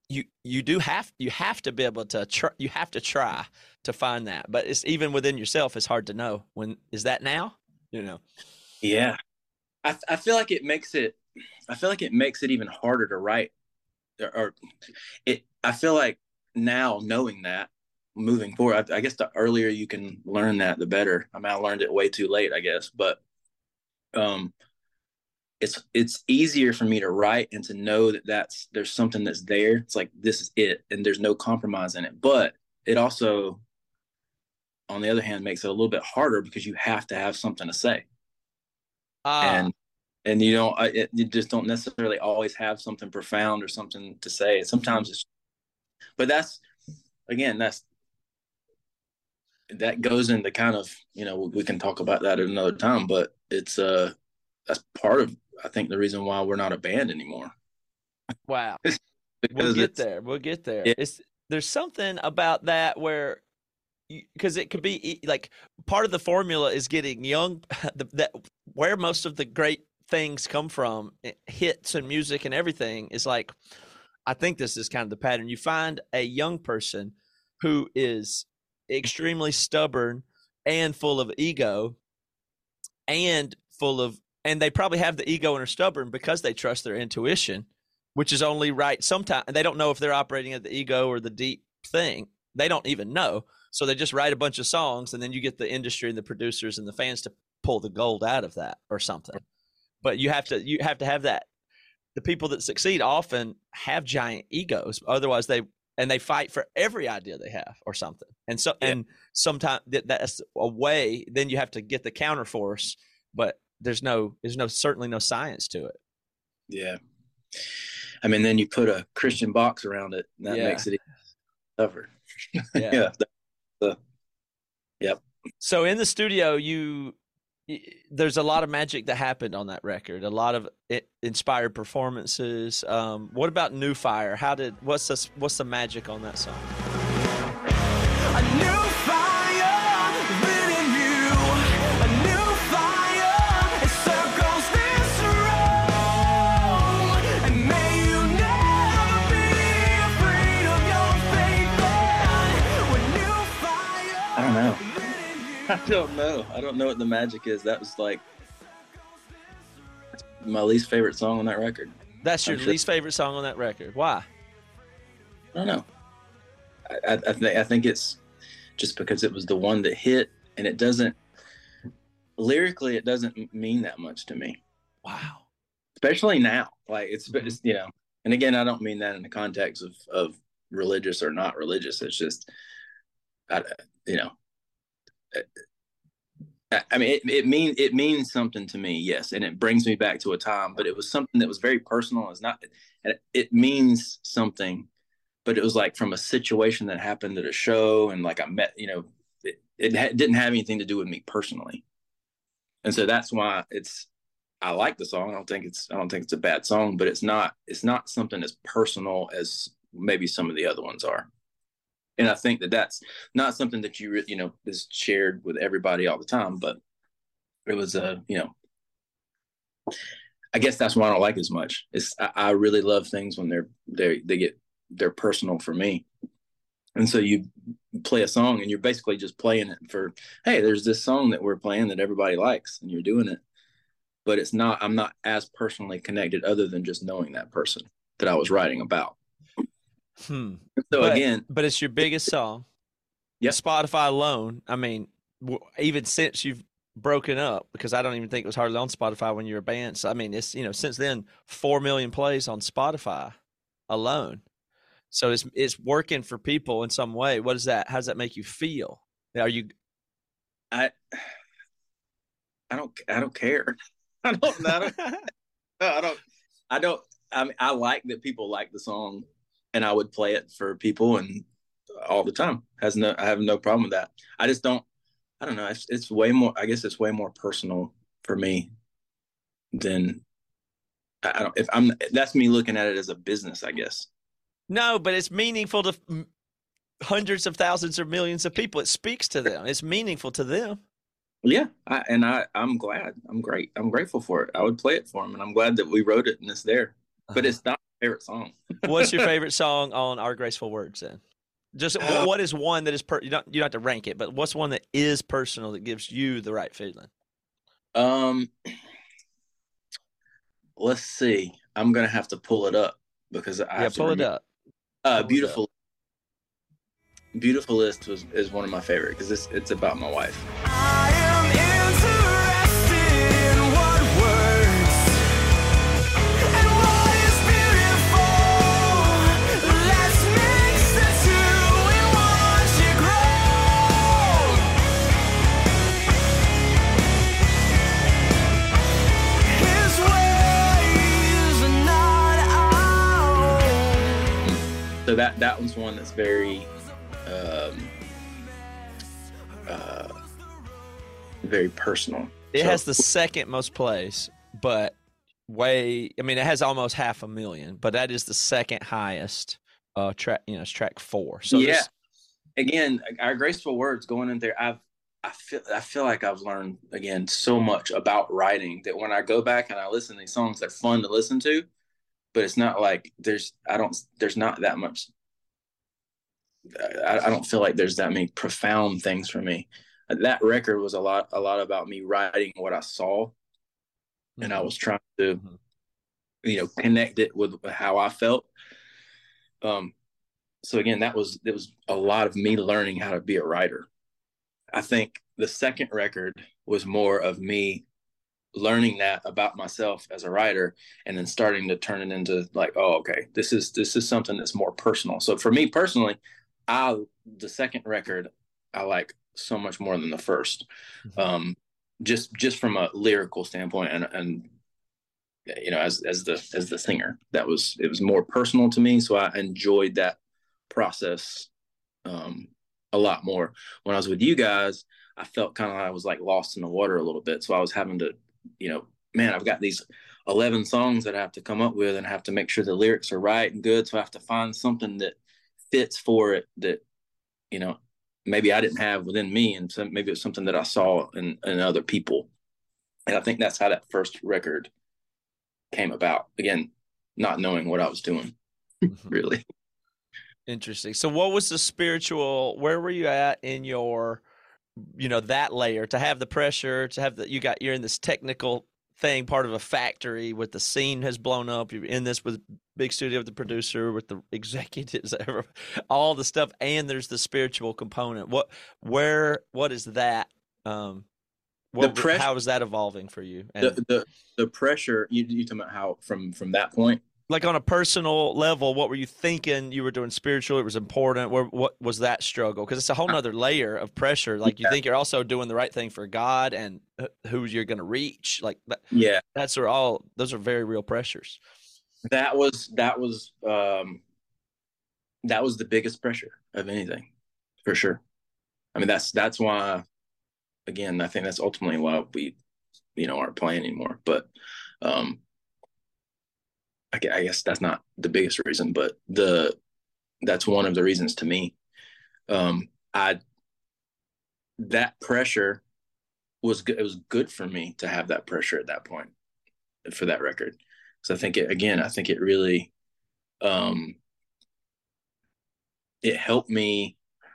you you do have you have to be able to try, you have to try to find that, but it's even within yourself. It's hard to know when is that now, you know. Yeah, I I feel like it makes it I feel like it makes it even harder to write, or, or it. I feel like now knowing that moving forward, I, I guess the earlier you can learn that, the better. I mean, I learned it way too late, I guess, but um, it's it's easier for me to write and to know that that's there's something that's there. It's like this is it, and there's no compromise in it. But it also, on the other hand, makes it a little bit harder because you have to have something to say, Ah, and and you don't it, you just don't necessarily always have something profound or something to say. Sometimes it's, but that's again that's that goes into kind of, you know, we can talk about that at another time, but it's uh that's part of, I think, the reason why we're not a band anymore. wow. We'll Because get it's there. We'll get there. Yeah. It's there's something about that where because it could be e- like part of the formula is getting young the, that where most of the great things come from, eh, hits and music and everything is like, I think this is kind of the pattern. You find a young person who is extremely stubborn and full of ego and full of and they probably have the ego and are stubborn because they trust their intuition, which is only right sometimes. They don't know if they're operating at the ego or the deep thing. They don't even know. So they just write a bunch of songs, and then you get the industry and the producers and the fans to pull the gold out of that or something. But you have to you have to have that. The people that succeed often have giant egos. Otherwise, they and they fight for every idea they have or something. And so Yeah. and sometimes that, that's a way. Then you have to get the counterforce, but there's no there's no certainly no science to it. Yeah. I mean, then you put a Christian box around it, and that Yeah. makes it even tougher. Yeah. Yeah. The, yep. So in the studio, you y- there's a lot of magic that happened on that record. A lot of it inspired performances. Um, what about New Fire? How did what's the what's the magic on that song? A new fire within you. A new fire. It circles this road. And may you never be afraid of your faith. With new fire. I don't know. within you. I don't know. I don't know what the magic is. That was like my least favorite song on that record. That's your I'm sure- least favorite song on that record. Why? I don't know. I, I, I think I think it's just because it was the one that hit, and it doesn't lyrically it doesn't mean that much to me, Wow. especially now. Like it's, Mhm. it's you know, and again, I don't mean that in the context of of religious or not religious. It's just, I, you know, I, I mean, it, it means it means something to me, yes, and it brings me back to a time. But it was something that was very personal. It's not, and it, it means something. But it was like from a situation that happened at a show, and like I met, you know, it, it ha- didn't have anything to do with me personally, and so that's why it's. I like the song. I don't think it's. I don't think it's a bad song, but it's not. It's not something as personal as maybe some of the other ones are, and I think that that's not something that you you know is shared with everybody all the time. But it was a uh, you know. I guess that's why I don't like it as much. It's I, I really love things when they're they they get. They're personal for me. And so you play a song and you're basically just playing it for, hey, there's this song that we're playing that everybody likes, and you're doing it. But it's not, I'm not as personally connected other than just knowing that person that I was writing about. Hmm. So but, again, but it's your biggest song. Yep. Spotify alone. I mean, w- even since you've broken up, because I don't even think it was hardly on Spotify when you were a band. So I mean, it's, you know, since then, four million plays on Spotify alone. So it's it's working for people in some way. What is that? How does that make you feel? Are you? I, I don't, I don't care. I don't, I don't, I don't, I don't, I mean, I like that people like the song, and I would play it for people and all the time. Has no, I have no problem with that. I just don't, I don't know. It's, it's way more, I guess it's way more personal for me than I don't, if I'm, that's me looking at it as a business, I guess. No, but it's meaningful to m- hundreds of thousands or millions of people. It speaks to them. It's meaningful to them. Yeah. I, and I, I'm glad, I'm great. I'm grateful for it. I would play it for them, and I'm glad that we wrote it and it's there, but Uh-huh. it's not, favorite song. What's your favorite song on Our Graceful Words then? Just what, what is one that is per you don't you don't have to rank it, but what's one that is personal that gives you the right feeling? Um, let's see. I'm gonna have to pull it up because I Yeah, have to pull it remember. up. Uh, Pull it beautiful, beautiful list was is one of my favorite because it's it's about my wife. I am interested in what works and what is beautiful. Let's mix the two and watch it grow. His ways are not our own. So that that one's one that's very, um, uh, very personal. It So- has the second most plays, but way I mean it has almost half a million, but that is the second highest uh track, you know, it's track four. So yeah. this- Again, Our Graceful Words going in there, I've I feel I feel like I've learned again so much about writing that when I go back and I listen to these songs, they're fun to listen to, but it's not like there's I don't there's not that much. I, I don't feel like there's that many profound things for me. That record was a lot a lot about me writing what I saw, and I was trying to, Mhm. you know, connect it with how I felt. Um, so again, that was it was a lot of me learning how to be a writer. I think the second record was more of me learning that about myself as a writer, and then starting to turn it into like, oh, okay, this is this is something that's more personal. So for me personally, I the second record I like so much more than the first, Mhm. um, just just from a lyrical standpoint, and and you know, as as the as the singer, that was it was more personal to me. So I enjoyed that process um, a lot more. When I was with you guys, I felt kind of like I was like lost in the water a little bit. So I was having to, you know, man, I've got these eleven songs that I have to come up with, and I have to make sure the lyrics are right and good. So I have to find something that fits for it that, you know, maybe I didn't have within me, and so maybe it's something that I saw in, in other people. And I think that's how that first record came about. Again, not knowing what I was doing, Mhm. really. Interesting. So what was the spiritual, where were you at in your, you know, that layer to have the pressure, to have the, you got, you're in this technical thing, part of a factory with the scene has blown up. You're in this with big studio with the producer, with the executives, all the stuff. And there's the spiritual component. What, where, what is that? Um, what, The pressure- how is that evolving for you? And The the the pressure you you talking about how from from that point. like on a personal level, what were you thinking you were doing spiritual? It was important. Where, what was that struggle? Because it's a whole nother layer of pressure. Like you Yeah. think you're also doing the right thing for God and who you're going to reach. Like that, Yeah, that's are all, those are very real pressures. that was that was um that was the biggest pressure of anything, for sure. I mean, that's that's why, again, I think that's ultimately why we, you know, aren't playing anymore. But um I, gue- I guess that's not the biggest reason, but the that's one of the reasons to me. Um, I that pressure was good. It was good for me to have that pressure at that point for that record, because I think it again. I think it really, um, it helped me.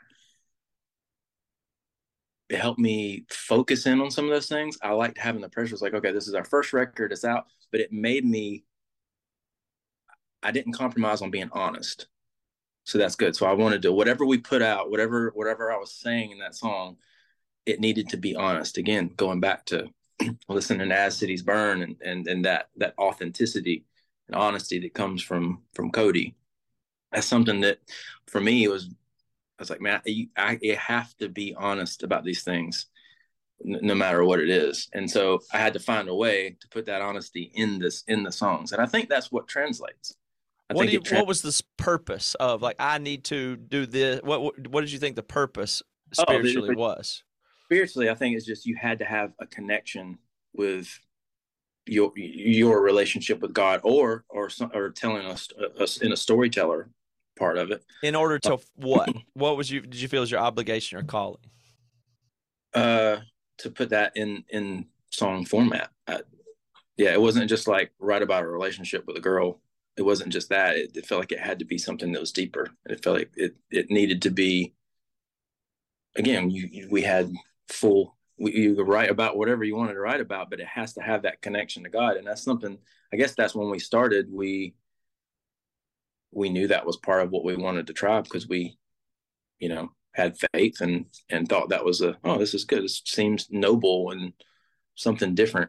It helped me focus in on some of those things. I liked having the pressure. It's like, okay, this is our first record. It's out, but it made me. I didn't compromise on being honest. So that's good. So I wanted to, whatever we put out, whatever whatever I was saying in that song, it needed to be honest. Again, going back to listening to As Cities Burn, and and and that that authenticity and honesty that comes from from Cody. That's something that for me was, I was like, man, you, I, you have to be honest about these things, n- no matter what it is. And so I had to find a way to put that honesty in this in the songs, and I think that's what translates. I What think do you, it trans- what was this purpose of like, I need to do this? What, what, what did you think the purpose Oh, the- spiritually was? spiritually, I think it's just you had to have a connection with your your relationship with God, or or some, or telling us, us in a storyteller part of it. In order to what? What was you, did you feel was your obligation or calling? Uh, to put that in in song format. I, yeah, it wasn't just like write about a relationship with a girl it wasn't just that. It, it felt like it had to be something that was deeper. It felt like it it needed to be. Again, you, you we had full. We, you could write about whatever you wanted to write about, but it has to have that connection to God, and that's something. I guess that's when we started. We we knew that was part of what we wanted to try because we, you know, had faith and and thought that was a oh this is good. This seems noble and something different.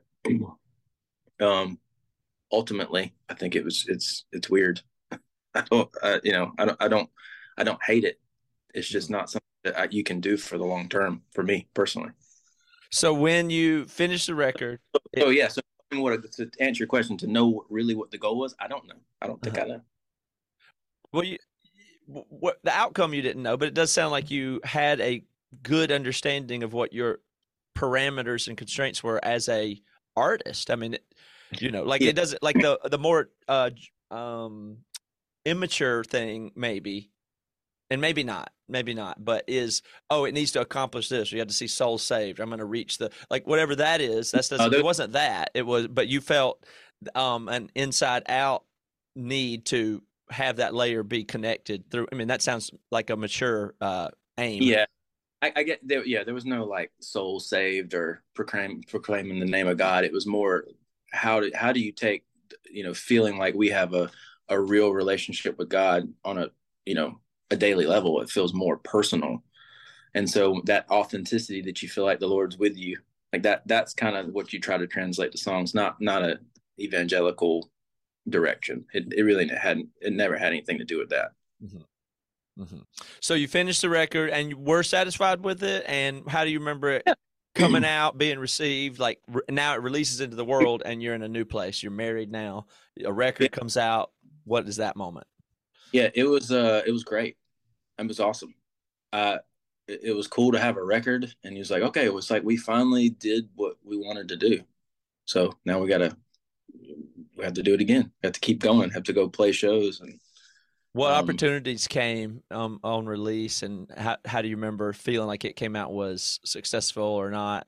Um, ultimately, I think it was it's it's weird. I don't uh, you know I don't I don't I don't hate it. It's just not something that I, you can do for the long term for me personally. So when you finish the record, it, oh yeah. So what to answer your question, to know really what the goal was, I don't know. I don't think uh-huh. I know. Well, you what the outcome you didn't know, but it does sound like you had a good understanding of what your parameters and constraints were as a artist. I mean, you know, like yeah. it doesn't like the the more uh, um, immature thing maybe, and maybe not, maybe not, but is oh, it needs to accomplish this. You had to see souls saved. I'm going to reach the like whatever that is. That's doesn't, uh, it wasn't that. It was, but you felt um, an inside out need to have that layer be connected through. I mean, that sounds like a mature uh, aim. Yeah. I, I get there. Yeah. There was no like soul saved or proclaim, proclaiming the name of God. It was more, how do, how do you take, you know, feeling like we have a, a real relationship with God on a, you know, a daily level. It feels more personal. And so that authenticity that you feel like the Lord's with you, like that, that's kind of what you try to translate to songs, not, not a evangelical direction. It, it really hadn't, it never had anything to do with that. Mm-hmm. Mm-hmm. So you finished the record and you were satisfied with it. And how do you remember it yeah. coming out, being received? Like re- now it releases into the world and you're in a new place. You're married now. A record yeah. comes out. What is that moment? Yeah, it was, uh, it was great. It was awesome. Uh, it, it was cool to have a record, and he was like, okay, it was like, we finally did what we wanted to do. So now we got to, we have to do it again. We have to keep going, have to go play shows. And what um, opportunities came um, on release, and how, how do you remember feeling like it came out was successful or not?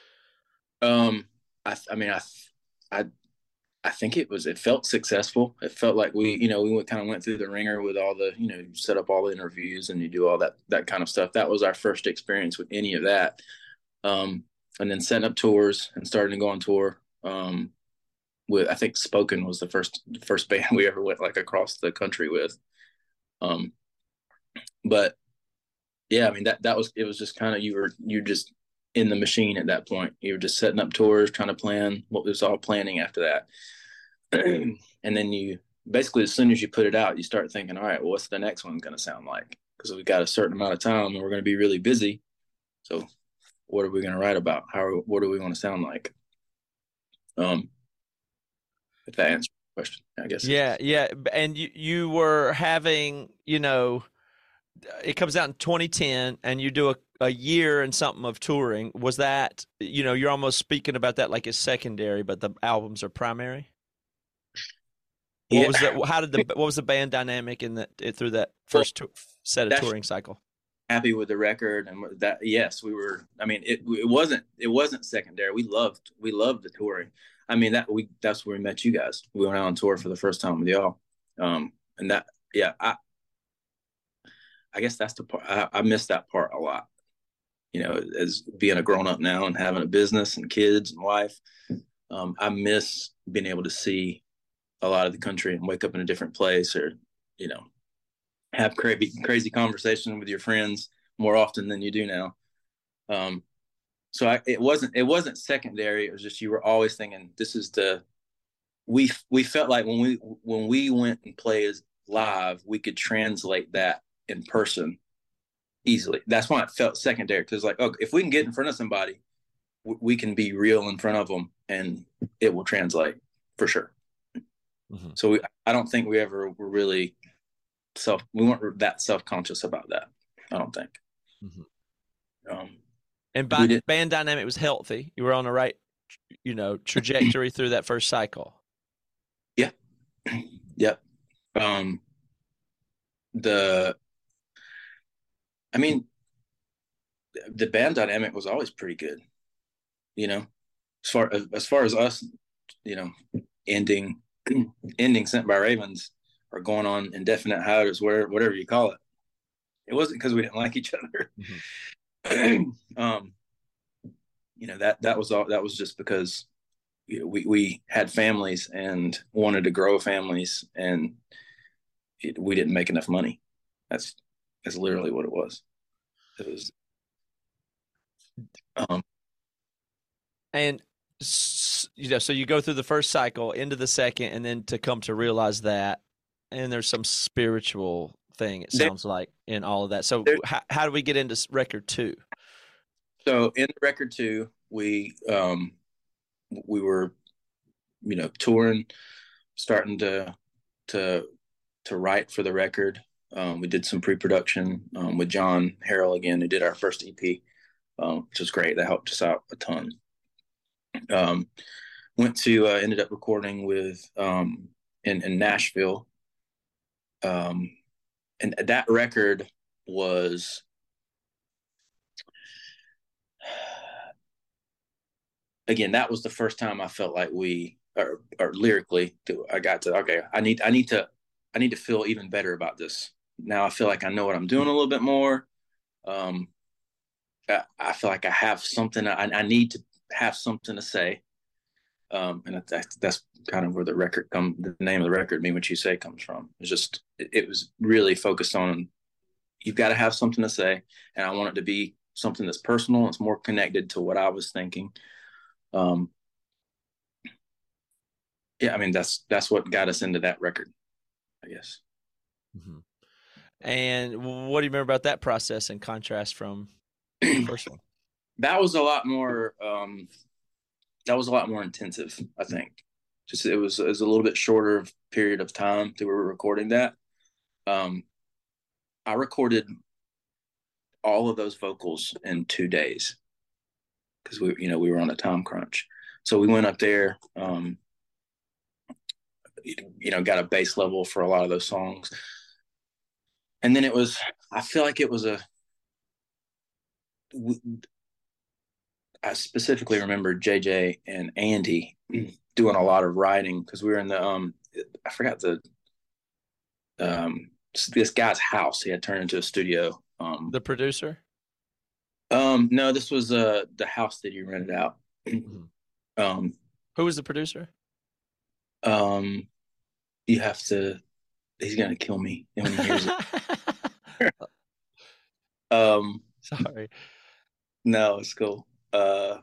Um, I, I mean, I, I, I think it was, it felt successful. It felt like we, you know, we went, kind of went through the ringer with all the, you know, you set up all the interviews and you do all that, that kind of stuff. That was our first experience with any of that. Um, and then setting up tours and starting to go on tour. Um, with, I think Spoken was the first, first band we ever went like across the country with. Um, but yeah, I mean, that, that was, it was just kind of, you were, you just in the machine at that point. You were just setting up tours, trying to plan what was all planning after that. And then you basically, as soon as you put it out, you start thinking, all right, well, what's the next one going to sound like? Because we've got a certain amount of time and we're going to be really busy. So what are we going to write about? How, are, what do we want to sound like? Um, if that answers the question, I guess. Yeah. Yeah. And you, you were having, you know, it comes out in twenty ten and you do a, a year and something of touring. Was that, you know, you're almost speaking about that like it's secondary, but the albums are primary? What yeah. was that? How did the, what was the band dynamic in that, through that first well, set of That's, touring cycle? Happy with the record and that. Yes, we were, I mean, it, it wasn't, it wasn't secondary. We loved, we loved the touring. I mean, that we, that's where we met you guys. We went out on tour for the first time with y'all. Um, and that, yeah, I, I guess that's the part I, I miss that part a lot, you know, as being a grown up now and having a business and kids and wife. Um, I miss being able to see a lot of the country and wake up in a different place, or, you know, have crazy, crazy conversation with your friends more often than you do now. Um, so I, it wasn't, it wasn't secondary. It was just, you were always thinking, this is the, we, we felt like when we, when we went and played live, we could translate that in person easily. That's why it felt secondary, because like, oh, if we can get in front of somebody, w- we can be real in front of them and it will translate for sure. Mm-hmm. So we, I don't think we ever were really self, we weren't that self-conscious about that. I don't think. Mm-hmm. Um, and by, band dynamic was healthy. You were on the right, you know, trajectory through that first cycle. Yeah. Yep. Um, the, I mean, the band dynamic was always pretty good, you know, as far as, as far as us, you know, ending ending Sent by Ravens or going on indefinite hiatus, whatever, whatever you call it. It wasn't because we didn't like each other. Mm-hmm. um, you know, that, that was all, that was just because, you know, we, we had families and wanted to grow families, and it, we didn't make enough money. That's, that's literally what it was. It was, um, and you know, so you go through the first cycle into the second, and then to come to realize that, and there's some spiritual thing, it sounds there, like, in all of that. So how, how do we get into record two? So in record two, we, um, we were, you know, touring, starting to, to, to write for the record. Um, we did some pre-production, um, with John Harrell again, who did our first E P, um, which was great. That helped us out a ton. Um, went to, uh, ended up recording with, um, in, in Nashville. Um, and that record was, again, that was the first time I felt like we, or, or lyrically, I got to, okay, I need, I need to, I need to feel even better about this. Now I feel like I know what I'm doing a little bit more. Um, I, I feel like I have something, I, I need to have something to say. Um, and that's, that's kind of where the record come, the name of the record, Me What You Say, comes from. It's just, it, it was really focused on, you've got to have something to say. And I want it to be something that's personal. It's more connected to what I was thinking. Um, yeah, I mean, that's, that's what got us into that record, I guess. Mm-hmm. And what do you remember about that process in contrast from the first one? That was a lot more, um, that was a lot more intensive, I think. Just, it was, it was a little bit shorter period of time that we were recording that. Um, I recorded all of those vocals in two days because we, you know, we were on a time crunch. So we went up there, um, you know, got a bass level for a lot of those songs. And then it was, I feel like it was a, I specifically remember J J and Andy doing a lot of writing because we were in the, um, I forgot the, um, this guy's house. He had turned into a studio. Um, the producer? Um, no, this was uh the house that you rented out. Mm-hmm. Um, who was the producer? Um, you have to. He's gonna kill me when he hears it. um, sorry. No, it's cool. Uh,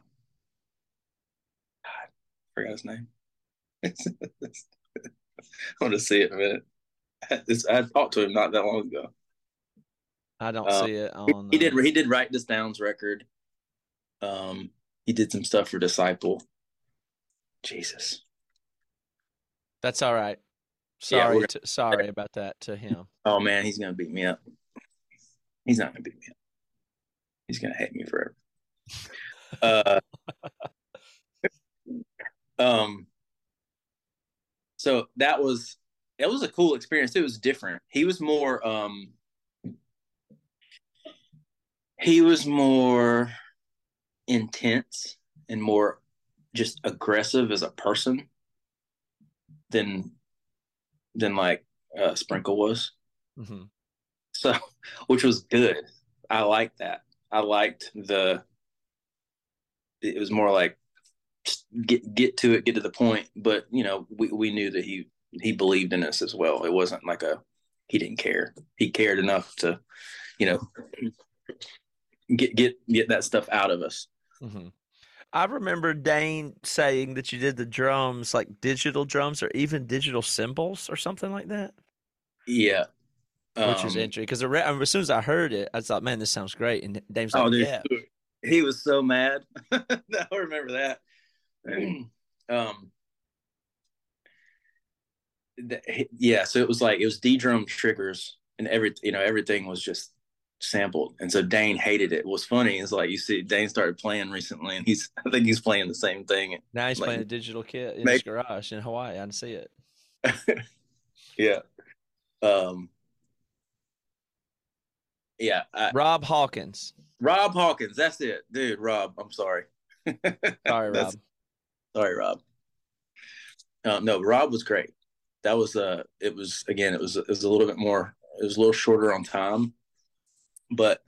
I forgot his name. I want to see it in a minute. It's, I talked to him not that long ago. I don't um, see it on. He did. He did Write This Down's record. Um, he did some stuff for Disciple. Jesus, that's all right. Sorry, yeah, to, sorry about that to him. Oh man, he's gonna beat me up. He's not gonna beat me up. He's gonna hate me forever. uh, um. So that was it was a cool experience. It was different. He was more. Um, he was more intense and more just aggressive as a person than than like uh, Sprinkle was. Mm-hmm. So, which was good. I liked that. I liked the. It was more like get get to it, get to the point. But you know, we we knew that he he believed in us as well. It wasn't like a he didn't care. He cared enough to, you know, get get get that stuff out of us. Mm-hmm. I remember Dane saying that you did the drums like digital drums or even digital cymbals or something like that. Yeah. Which um, is interesting because as soon as I heard it, I thought, man, this sounds great. And Dane's like, oh, dude, yeah. He was so mad. I remember that. um, the, yeah, so it was like, it was D-drum triggers and every, you know, everything was just sampled. And so Dane hated it. What's funny is like, you see Dane started playing recently and he's, I think he's playing the same thing. Now he's like, playing a digital kit in maybe, his garage in Hawaii. I didn't see it. Yeah. Um, yeah. I, Rob Hawkins. Rob Hawkins. That's it. Dude, Rob, I'm sorry. Sorry, Rob. Sorry, Rob. Uh, no, Rob was great. That was uh it was again it was it was a little bit more it was a little shorter on time, but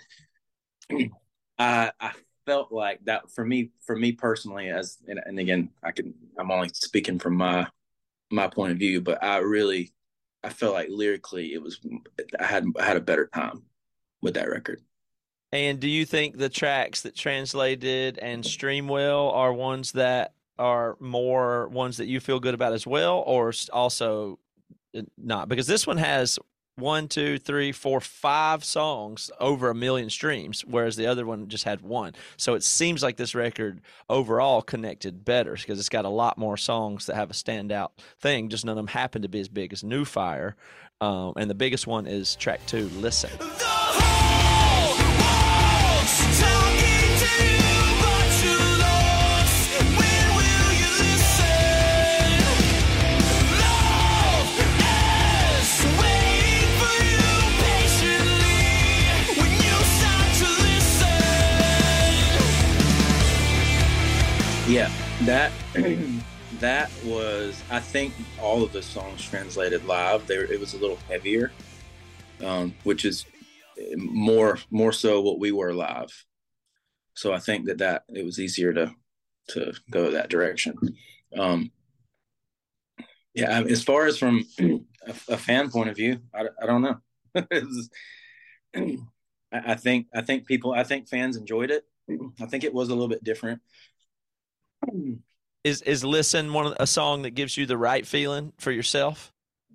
I I felt like that for me for me personally as and, and again I can I'm only speaking from my my point of view, but I really I felt like lyrically it was I had I had a better time with that record. And do you think the tracks that translated and stream well are ones that are more ones that you feel good about as well, or also not? Because this one has one, two, three, four, five songs over a million streams, whereas the other one just had one. So it seems like this record overall connected better because it's got a lot more songs that have a standout thing. Just none of them happen to be as big as New Fire. Um, and the biggest one is track two, Listen. Yeah, that that was I think all of the songs translated live. They were, it was a little heavier, um, which is more more so what we were live. So I think that that it was easier to to go that direction. Um, yeah, as far as from a, a fan point of view, I, I don't know. was, I, I think I think people I think fans enjoyed it. I think it was a little bit different. Is is Listen one of a song that gives you the right feeling for yourself?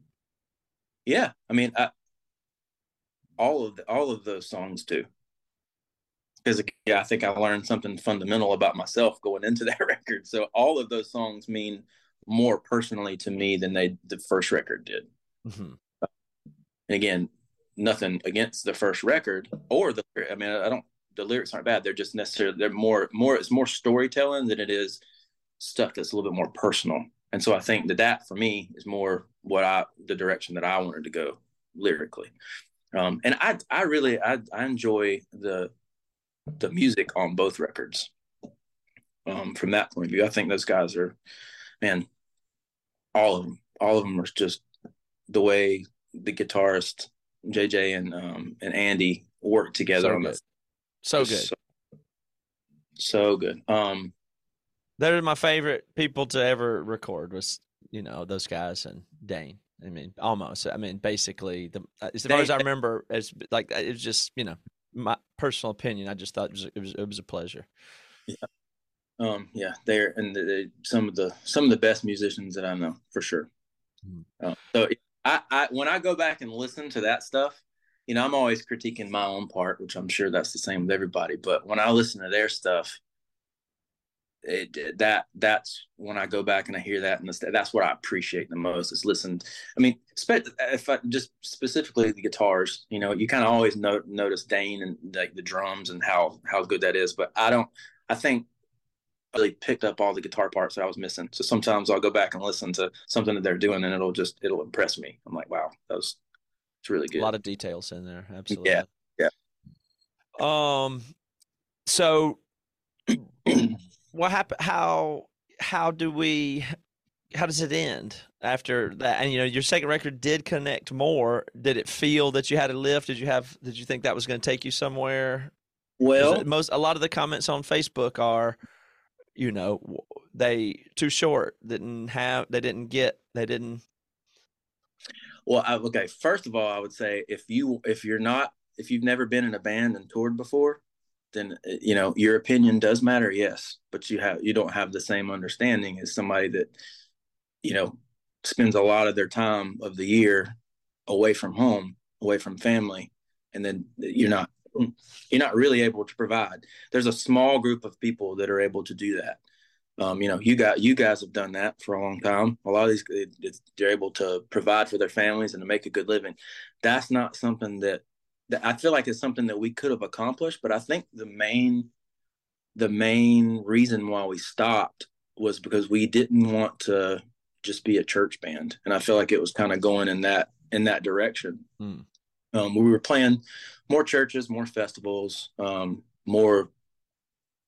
Yeah, I mean, I, all of the, all of those songs do. Because yeah, I think I learned something fundamental about myself going into that record. So all of those songs mean more personally to me than they the first record did. Mm-hmm. And again, nothing against the first record or the. I mean, I don't. The lyrics aren't bad. They're just necessarily they're more more. It's more storytelling than it is stuff that's a little bit more personal. And so I think that that for me is more what I the direction that I wanted to go lyrically. Um, and I I really I, I enjoy the the music on both records. Um, from that point of view, I think those guys are, man, all of them, all of them are just the way the guitarist J J and um, and Andy work together so on good. this. So good. So, so good. Um, They're my favorite people to ever record was, you know, those guys and Dane. I mean, almost. I mean, basically, the as far as I remember, as like it was just, you know, my personal opinion. I just thought it was it was, it was a pleasure. Yeah. Um. Yeah. They're and they, some of the some of the best musicians that I know for sure. Mm. Uh, so I, I when I go back and listen to that stuff, you know, I'm always critiquing my own part, which I'm sure that's the same with everybody. But when I listen to their stuff, it, that that's when I go back and I hear that, and that's what I appreciate the most is listen. I mean, if I just specifically the guitars, you know, you kind of always no, notice Dane and like the drums and how how good that is. But I don't. I think I really picked up all the guitar parts that I was missing. So sometimes I'll go back and listen to something that they're doing, and it'll just it'll impress me. I'm like, wow, that was it's really good. A lot of details in there, absolutely. Yeah, yeah. Um, so. What happened? How how do we? How does it end after that? And you know, your second record did connect more. Did it feel that you had a lift? Did you have? Did you think that was going to take you somewhere? Well, most a lot of the comments on Facebook are, you know, they too short. Didn't have. They didn't get. They didn't. Well, I, okay. First of all, I would say if you if you're not if you've never been in a band and toured before, then you know your opinion does matter, yes, but you have you don't have the same understanding as somebody that you know spends a lot of their time of the year away from home, away from family, and then you're not you're not really able to provide. There's a small group of people that are able to do that. Um, you know, you got you guys have done that for a long time. A lot of these it, they're able to provide for their families and to make a good living. That's not something that. I feel like it's something that we could have accomplished, but I think the main, the main reason why we stopped was because we didn't want to just be a church band, and I feel like it was kind of going in that in that direction. Mm. Um, we were playing more churches, more festivals, um, more,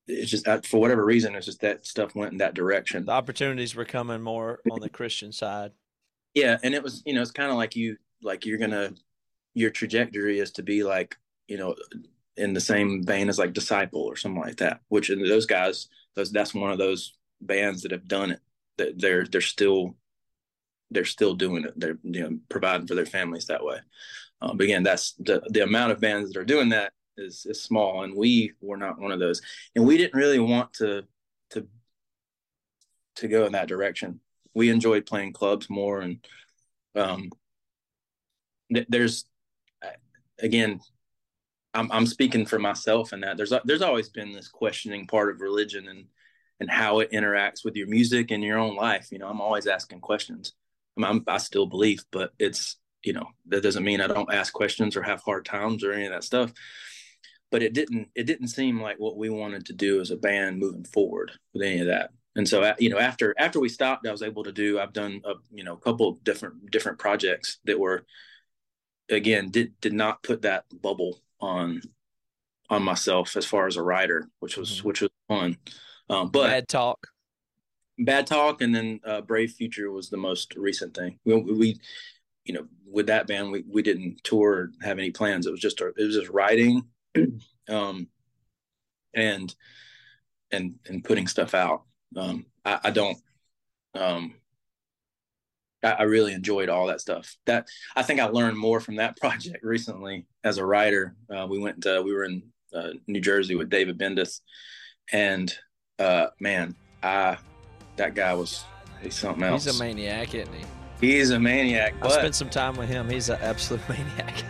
it's just uh, for whatever reason, it's just that stuff went in that direction. The opportunities were coming more on the Christian side. Yeah, and it was, you know, it's kind of like you, like you're gonna, your trajectory is to be like, you know, in the same vein as like Disciple or something like that. Which in those guys, those that's one of those bands that have done it. That they're they're still they're still doing it. They're, you know, providing for their families that way. Um, but again, that's the the amount of bands that are doing that is is small, and we were not one of those, and we didn't really want to to to go in that direction. We enjoyed playing clubs more, and um, th- there's again, I'm I'm speaking for myself in that there's there's always been this questioning part of religion and and how it interacts with your music and your own life. You know, I'm always asking questions. I mean, I'm, I still believe, but it's, you know, that doesn't mean I don't ask questions or have hard times or any of that stuff. But it didn't it didn't seem like what we wanted to do as a band moving forward with any of that. And so, you know, after after we stopped, I was able to do. I've done a you know a couple of different different projects that were, again, did did not put that bubble on on myself as far as a writer, which was mm-hmm. which was fun. Um, but Bad Talk, Bad Talk, and then uh, Brave Future was the most recent thing. We, we, you know, with that band, we we didn't tour or have any plans. It was just it was just writing, um, and and and putting stuff out. Um, I, I don't. Um, I, I really enjoyed all that stuff. That I think I learned more from that project recently as a writer. Uh, we went to, we were in uh, New Jersey with David Bendis, and uh, man, I that guy was he's something else. He's a maniac, isn't he? He's a maniac. I spent some time with him. He's an absolute maniac.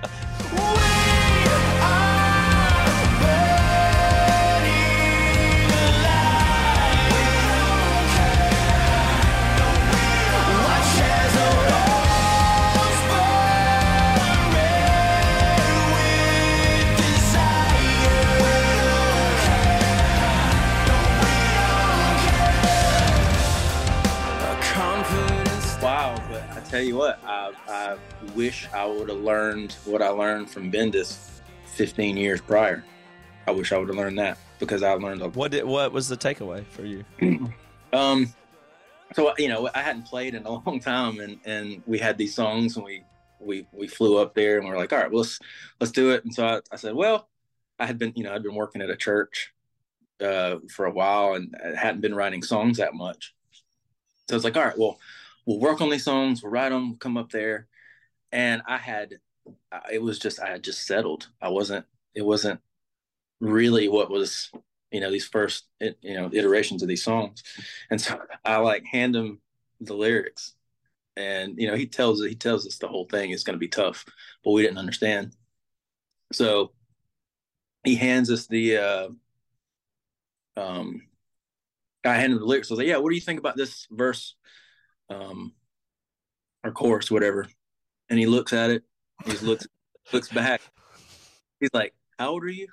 Tell you what, I, I wish I would have learned what I learned from Bendis fifteen years prior. I wish I would have learned that, because I learned a what did what was the takeaway for you? um, so you know, I hadn't played in a long time, and, and we had these songs, and we we we flew up there, and we we're like, all right, well, let's let's do it. And so I, I said, well, I had been you know I'd been working at a church uh, for a while, and I hadn't been writing songs that much. So I was like, all right, well, we'll work on these songs, we'll write them, we'll come up there. And I had, it was just, I had just settled. I wasn't, it wasn't really what was, you know, these first, you know, iterations of these songs. And so I like hand him the lyrics, and, you know, he tells he tells us the whole thing is going to be tough, but we didn't understand. So he hands us the, uh, um, I handed him the lyrics. I was like, yeah, what do you think about this verse? Um, or chorus, whatever. And he looks at it. He just looks looks back. He's like, "How old are you?"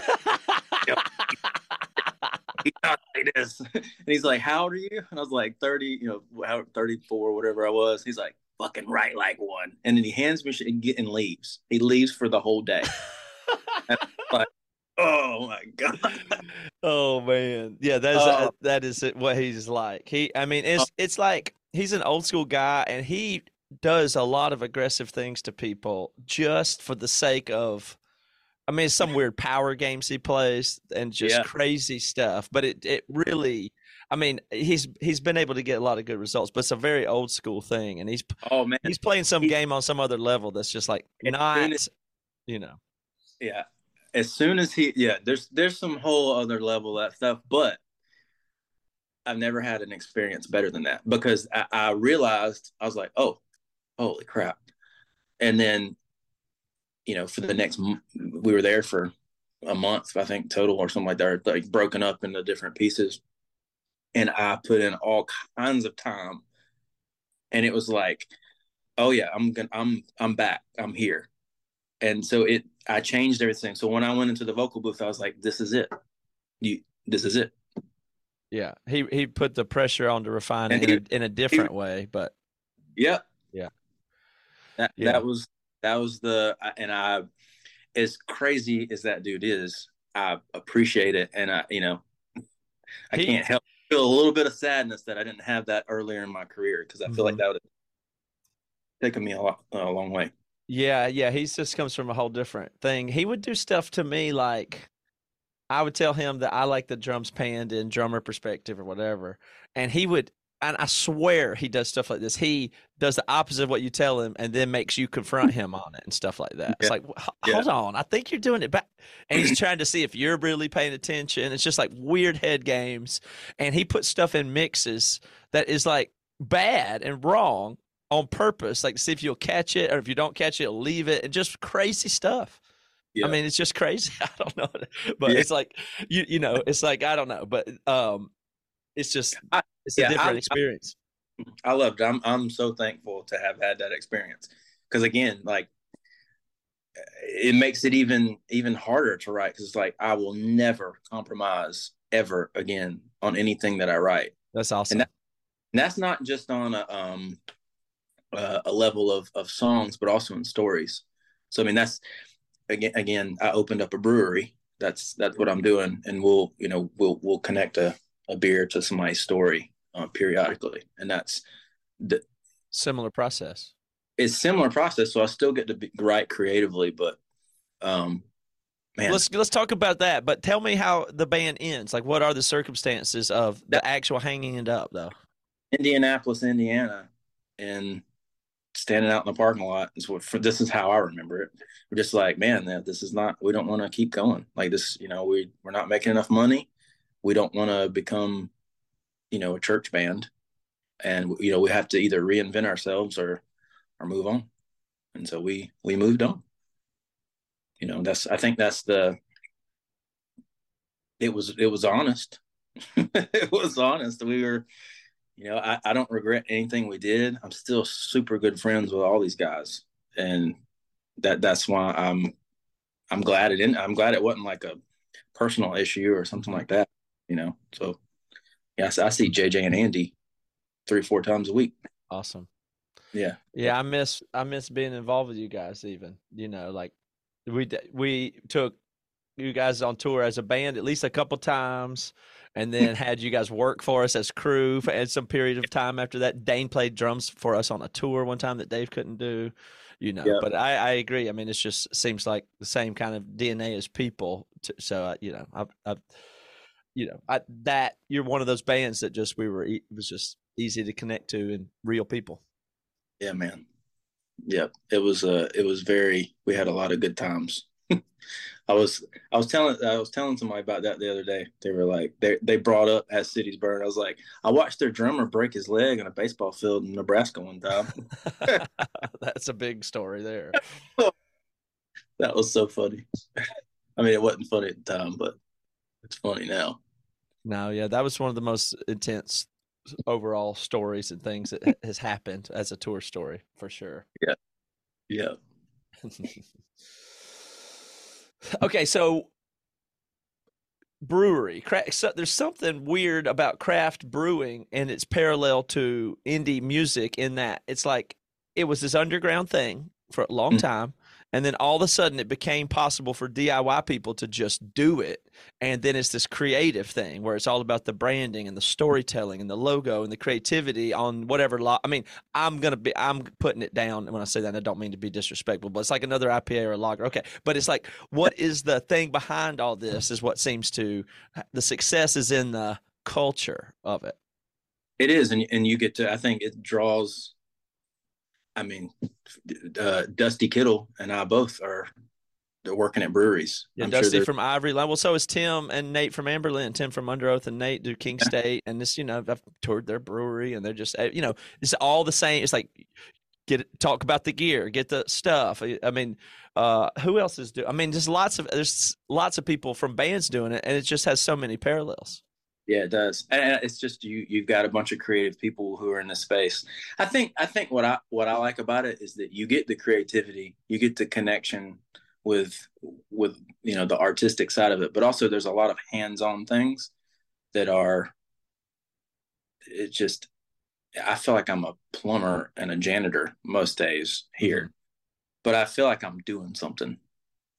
He talks like this, and he's like, "How old are you?" And I was like, thirty, you know, thirty-four, whatever I was. He's like, "Fucking write like one." And then he hands me shit and, get, and leaves. He leaves for the whole day. And I'm like, oh my god. Oh man, yeah, that's uh, uh, that is what he's like. He, I mean, it's uh, it's like he's an old school guy, and he does a lot of aggressive things to people just for the sake of. I mean, it's some weird power games he plays and just yeah. crazy stuff. But it it really, I mean, he's he's been able to get a lot of good results, but it's a very old school thing, and he's oh man, he's playing some he, game on some other level that's just like not, as, you know, yeah. As soon as he, yeah, there's there's some whole other level of that stuff, but I've never had an experience better than that, because I, I realized, I was like, oh, holy crap. And then, you know, for the next, we were there for a month, I think, total or something like that, like broken up into different pieces. And I put in all kinds of time, and it was like, oh yeah, I'm gonna, I'm, I'm back, I'm here. And so it, I changed everything. So when I went into the vocal booth, I was like, this is it. You, this is it. Yeah. He, he put the pressure on to refine it in, a, in a different he, way, but. Yeah. Yeah. That, yeah. that was, that was the, and I, as crazy as that dude is, I appreciate it, and I, you know, I He, can't help feel a little bit of sadness that I didn't have that earlier in my career, because I feel like Mhm. that would have taken me a, lot, a long way. Yeah, yeah, he just comes from a whole different thing. He would do stuff to me like I would tell him that I like the drums panned in drummer perspective or whatever, and he would, and I swear he does stuff like this. He does the opposite of what you tell him, and then makes you confront him on it and stuff like that. It's Yeah, like, yeah, hold on, I think you're doing it back, and he's trying to see if you're really paying attention. It's just like weird head games, and he puts stuff in mixes that is like bad and wrong on purpose, like to see if you'll catch it, or if you don't catch it, leave it, and just crazy stuff. I yeah, mean, it's just crazy. I don't know, but yeah. it's like you you know, it's like I don't know, but um, it's just I, it's a yeah, different I, experience. I loved it. I'm I'm so thankful to have had that experience, because again, like, it makes it even even harder to write, because it's like I will never compromise ever again on anything that I write, That's and, awesome. that, and that's not just on a um uh, a level of of songs, but also in stories. So I mean, that's again again I opened up a brewery. That's that's what I'm doing, and we'll you know we'll we'll connect a, a beer to somebody's story uh, periodically, and that's the Similar process. it's similar process. So I still get to be, write creatively, but um, man, Let's let's talk about that. But tell me how the band ends. Like, what are the circumstances of that the actual hanging it up, though? Indianapolis, Indiana, and standing out in the parking lot is what. For, this is how I remember it. We're just like, man, this is not. We don't want to keep going like this. You know, we we're not making enough money. We don't want to become, you know, a church band, and you know, we have to either reinvent ourselves or or move on. And so we we moved on. You know, that's I think that's the. It was it was honest. It was honest. We were you know, I, I don't regret anything we did. I'm still super good friends with all these guys, and that that's why I'm I'm glad it didn't. I'm glad it wasn't like a personal issue or something Mm-hmm. like that. You know, so yeah, I see J J and Andy three four times a week. Awesome. Yeah, Yeah, I miss I miss being involved with you guys. Even you know, like we we took you guys on tour as a band at least a couple times, and then had you guys work for us as crew for at some period of time after that. Dane played drums for us on a tour one time that Dave couldn't do, you know. yeah, But I, I agree. I mean, it's just seems like the same kind of D N A as people. To, so uh, you know, I, I, you know, I, that you're one of those bands that just we were it was just easy to connect to and real people. yeah, man. Yeah, it was uh it was very. We had a lot of good times. I was I was telling I was telling somebody about that the other day. They were like they they brought up As Cities Burn. I was like, I watched their drummer break his leg in a baseball field in Nebraska one time. That's a big story there. That was so funny. I mean, it wasn't funny at the time, but it's funny now. No, yeah, that was one of the most intense overall stories and things that has happened as a tour story for sure. Yeah, yeah. Okay, so brewery, cra- so there's something weird about craft brewing and its parallel to indie music in that it's like it was this underground thing for a long Mm. time, and then all of a sudden it became possible for D I Y people to just do it, and then it's this creative thing where it's all about the branding and the storytelling and the logo and the creativity on whatever lo- I mean, I'm gonna be I'm putting it down when I say that, and I don't mean to be disrespectful, but it's like another I P A or a lager. Okay, but it's like, what is the thing behind all this is what seems to the success is in the culture of it. It is, and and you get to. I think it draws. I mean, uh, Dusty Kittle and I both are. They're working at breweries. Yeah, I'm Dusty sure from Ivory Line. Well, so is Tim and Nate from Amberlin. Tim from Under Oath and Nate do King Yeah. State. And this, you know, I've toured their brewery, and they're just, uh, you know, it's all the same. It's like get talk about the gear, get the stuff. I mean, uh, who else is doing? I mean, there's lots of there's lots of people from bands doing it, and it just has so many parallels. Yeah, it does, and it's just you. You've got a bunch of creative people who are in this space. I think. I think what I what I like about it is that you get the creativity, you get the connection with with you know the artistic side of it, but also there's a lot of hands-on things that are. It just. I feel like I'm a plumber and a janitor most days here, Mm-hmm. but I feel like I'm doing something.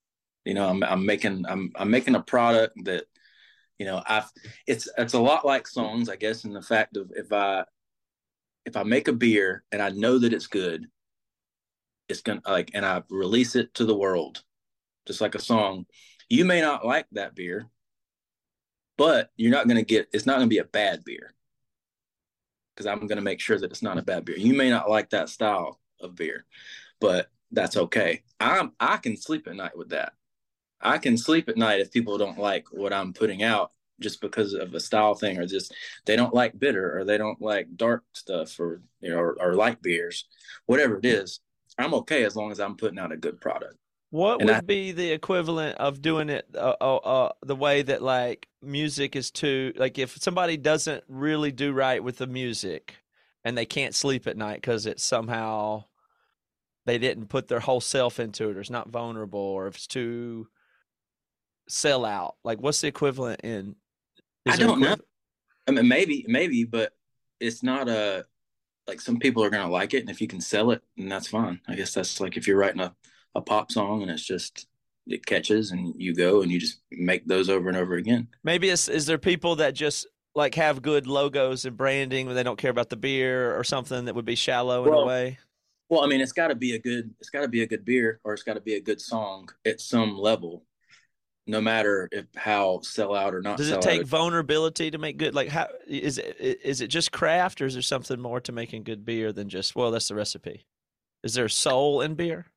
You know, I'm I'm making I'm I'm making a product that, you know, I've it's it's a lot like songs, I guess, in the fact of if I if I make a beer and I know that it's good, it's gonna like and I release it to the world, just like a song. You may not like that beer, but you're not gonna get it's not gonna be a bad beer because I'm gonna make sure that it's not a bad beer. You may not like that style of beer, but that's okay. I'm I can sleep at night with that. I can sleep at night if people don't like what I'm putting out just because of a style thing, or just they don't like bitter, or they don't like dark stuff, or you know, or, or light beers, whatever it is. I'm okay as long as I'm putting out a good product. What And would I, be the equivalent of doing it uh, uh, uh, the way that like music is too like if somebody doesn't really do right with the music and they can't sleep at night because it's somehow they didn't put their whole self into it, or it's not vulnerable, or if it's too sell out, like what's the equivalent in is I there don't know. equivalent? I mean, maybe, maybe, but it's not a like some people are gonna like it, and if you can sell it, then that's fine. I guess that's like if you're writing a, a pop song and it's just it catches, and you go and you just make those over and over again. Maybe it's is there people that just like have good logos and branding when they don't care about the beer, or something that would be shallow in Well, a way? well, I mean, it's got to be a good, it's got to be a good beer, or it's got to be a good song at some level, no matter if how sell out or not Does it sell take out. vulnerability to make good? Like, how is it? Is it just craft, or is there something more to making good beer than just, well, that's the recipe? Is there soul in beer?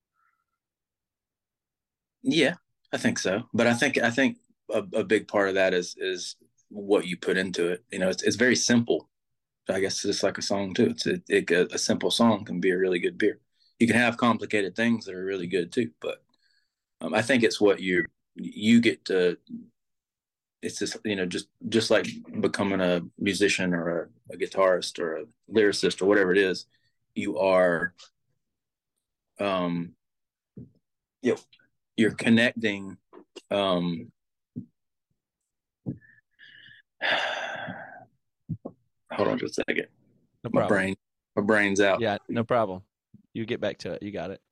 Yeah, I think so. But I think I think a, a big part of that is is what you put into it. You know, it's it's very simple. I guess it's like a song too. It's a, it, a simple song can be a really good beer. You can have complicated things that are really good too, but um, I think it's what you you get to. It's just you know just just like becoming a musician or a, a guitarist or a lyricist or whatever it is. You are, um, you know, you're connecting. Um, hold on just a second. No My problem. brain, my brain's out. Yeah, no problem. You get back to it. You got it.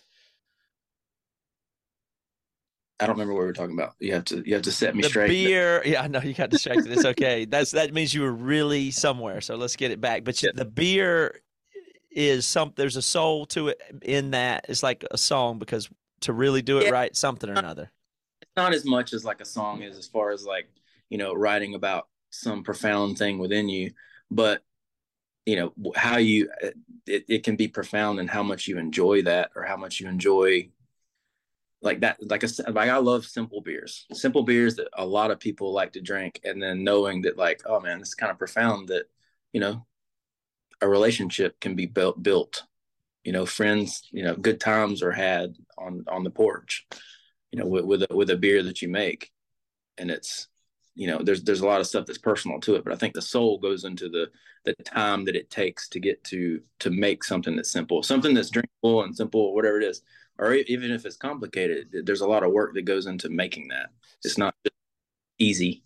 I don't remember what we were talking about. You have to you have to set me The straight. beer, yeah, I know you got distracted. It's okay. That's that means you were really somewhere. So let's get it back. But you, Yeah. the beer is some. There's a soul to it in that. It's like a song because to really do it Yeah. right, something or another. It's not as much as like a song is, as far as like you know writing about some profound thing within you, but you know how you it, it can be profound in how much you enjoy that, or how much you enjoy like that like a like I love simple beers simple beers that a lot of people like to drink, and then knowing that like, oh man, this is kind of profound, that you know a relationship can be built built you know friends, you know good times are had on on the porch, you know with with a, with a beer that you make. And it's you know there's there's a lot of stuff that's personal to it, but I think the soul goes into the the time that it takes to get to to make something that's simple, something that's drinkable and simple, whatever it is, or even if it's complicated. There's a lot of work that goes into making that. It's not just easy.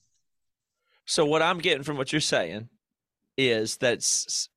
So what I'm getting from what you're saying is that it's,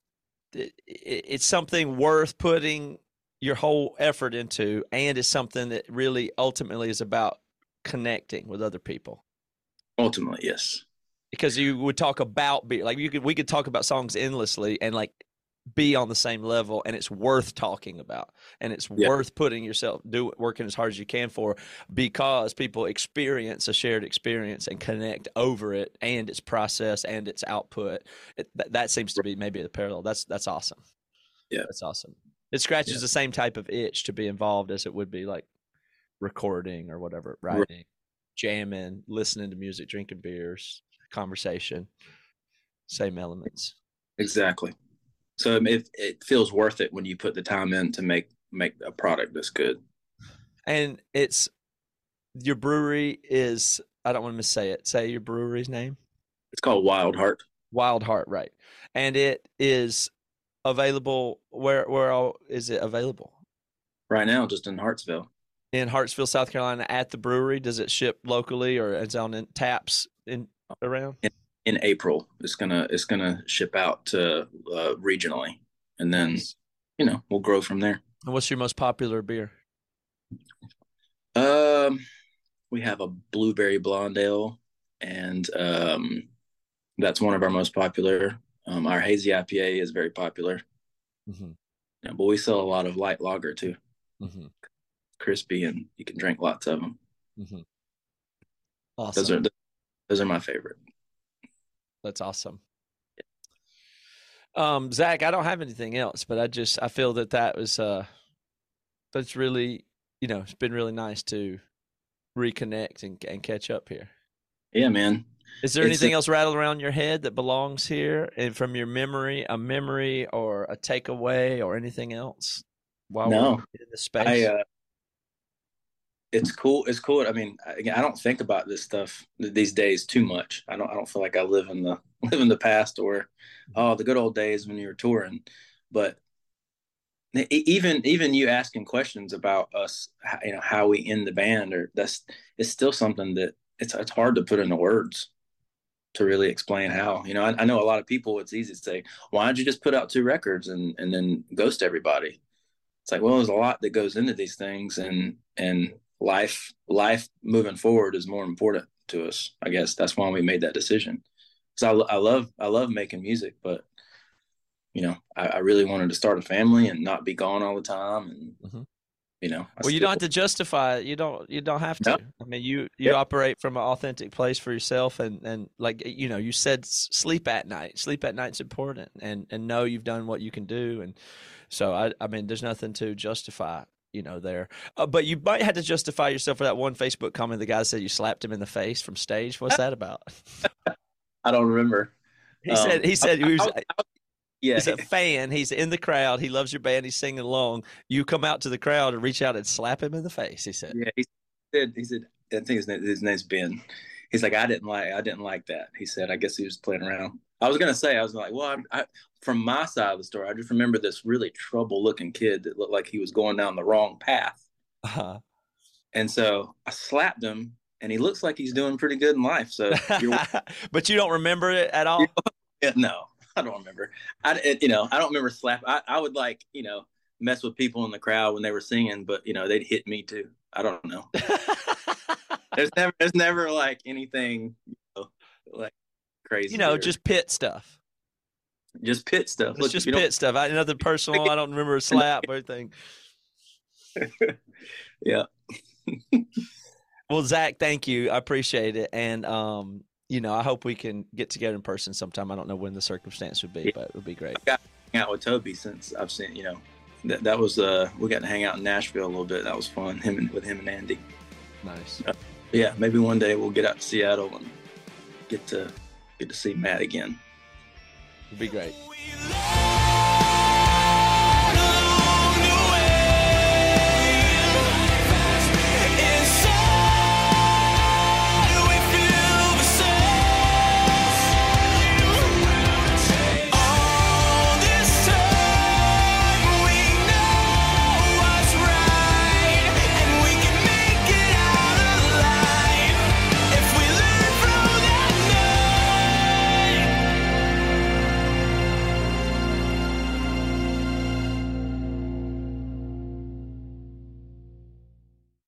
it's something worth putting your whole effort into, and it's something that really ultimately is about connecting with other people. Ultimately, yes. Because you would talk about beer, like you could, we could talk about songs endlessly and like be on the same level, and it's worth talking about, and it's Yeah. worth putting yourself, do working as hard as you can for, because people experience a shared experience and connect over it and its process and its output. It, that, that seems to be maybe the parallel. That's, that's awesome. Yeah. That's awesome. It scratches Yeah. the same type of itch to be involved as it would be like recording or whatever, writing, right. Jamming, listening to music, drinking beers, conversation, same elements. Exactly. So it, it feels worth it when you put the time in to make make a product that's good. And it's your brewery is, I don't want to missay it. Say your brewery's name. It's called Wild Heart. Wild Heart, right? And it is available. Where where all is it available? Right now, just in Hartsville. In Hartsville, South Carolina, at the brewery. Does it ship locally, or it's on in taps in around? In, in April, it's gonna it's gonna ship out to uh, regionally, and then you know we'll grow from there. And what's your most popular beer? Uh, Um, we have a blueberry blonde ale, and um, that's one of our most popular. Um, our hazy I P A is very popular. Mm-hmm. Yeah, but we sell a lot of light lager too. Mm-hmm. Crispy, and you can drink lots of them. Mm-hmm. Awesome. Those are those are my favorite. That's awesome. Um, Zach, I don't have anything else, but I just I feel that that was uh, that's really, you know, it's been really nice to reconnect and and catch up here. Yeah, man. Is there It's anything a- else rattling around your head that belongs here, and from your memory, a memory or a takeaway or anything else? While No. we're in the space, I uh, it's cool. It's cool. I mean, I, I don't think about this stuff these days too much. I don't. I don't feel like I live in the live in the past or oh the good old days when you were touring. But e- even even you asking questions about us, how- you know, how we in the band, or that's it's still something that it's it's hard to put into words to really explain how. You know, I, I know a lot of people. It's easy to say, why don't you just put out two records and and then ghost everybody? It's like, well, there's a lot that goes into these things, and and life life moving forward is more important to us. I guess that's why we made that decision. So I, I love I love making music, but you know, I, I really wanted to start a family and not be gone all the time, and mm-hmm. you know, I well, you still, don't have to justify it. You don't. You don't have to. No. I mean, you you Yep. operate from an authentic place for yourself, and and like you know, you said s- sleep at night. Sleep at night's important, and and know you've done what you can do, and so I I mean, there's nothing to justify, you know, there. Uh, but you might have to justify yourself for that one Facebook comment. The guy said you slapped him in the face from stage. What's that about? I don't remember. He Um, said he said he was. I- I- yeah, He's a fan. He's in the crowd. He loves your band. He's singing along. You come out to the crowd and reach out and slap him in the face. He said, yeah. He said he said I think his name, his name's Ben. He's like, I didn't like I didn't like that. He said, I guess he was playing around. I was gonna say, I was like, well, I, I, from my side of the story, I just remember this really trouble looking kid that looked like he was going down the wrong path, uh-huh. and so I slapped him, and he looks like he's doing pretty good in life. So, you're, But you don't remember it at all? yeah, no, I don't remember. I it, you know I don't remember slap. I, I would like you know mess with people in the crowd when they were singing, but you know they'd hit me too. I don't know. There's never there's never like anything you know, like crazy. You know, or- just pit stuff. just pit stuff. It's Look, just if you don't- pit stuff. I, nothing personal. I don't remember a slap or anything. Yeah. Well, Zach, thank you. I appreciate it. And, um, you know, I hope we can get together in person sometime. I don't know when the circumstance would be, Yeah. but it would be great. hang out with Toby since I've seen, you know, that that was uh we got to hang out in Nashville a little bit. That was fun. Him and with him and Andy. Nice. Yeah, maybe one day we'll get out to Seattle and get to get to see Matt again. It'd be great. We love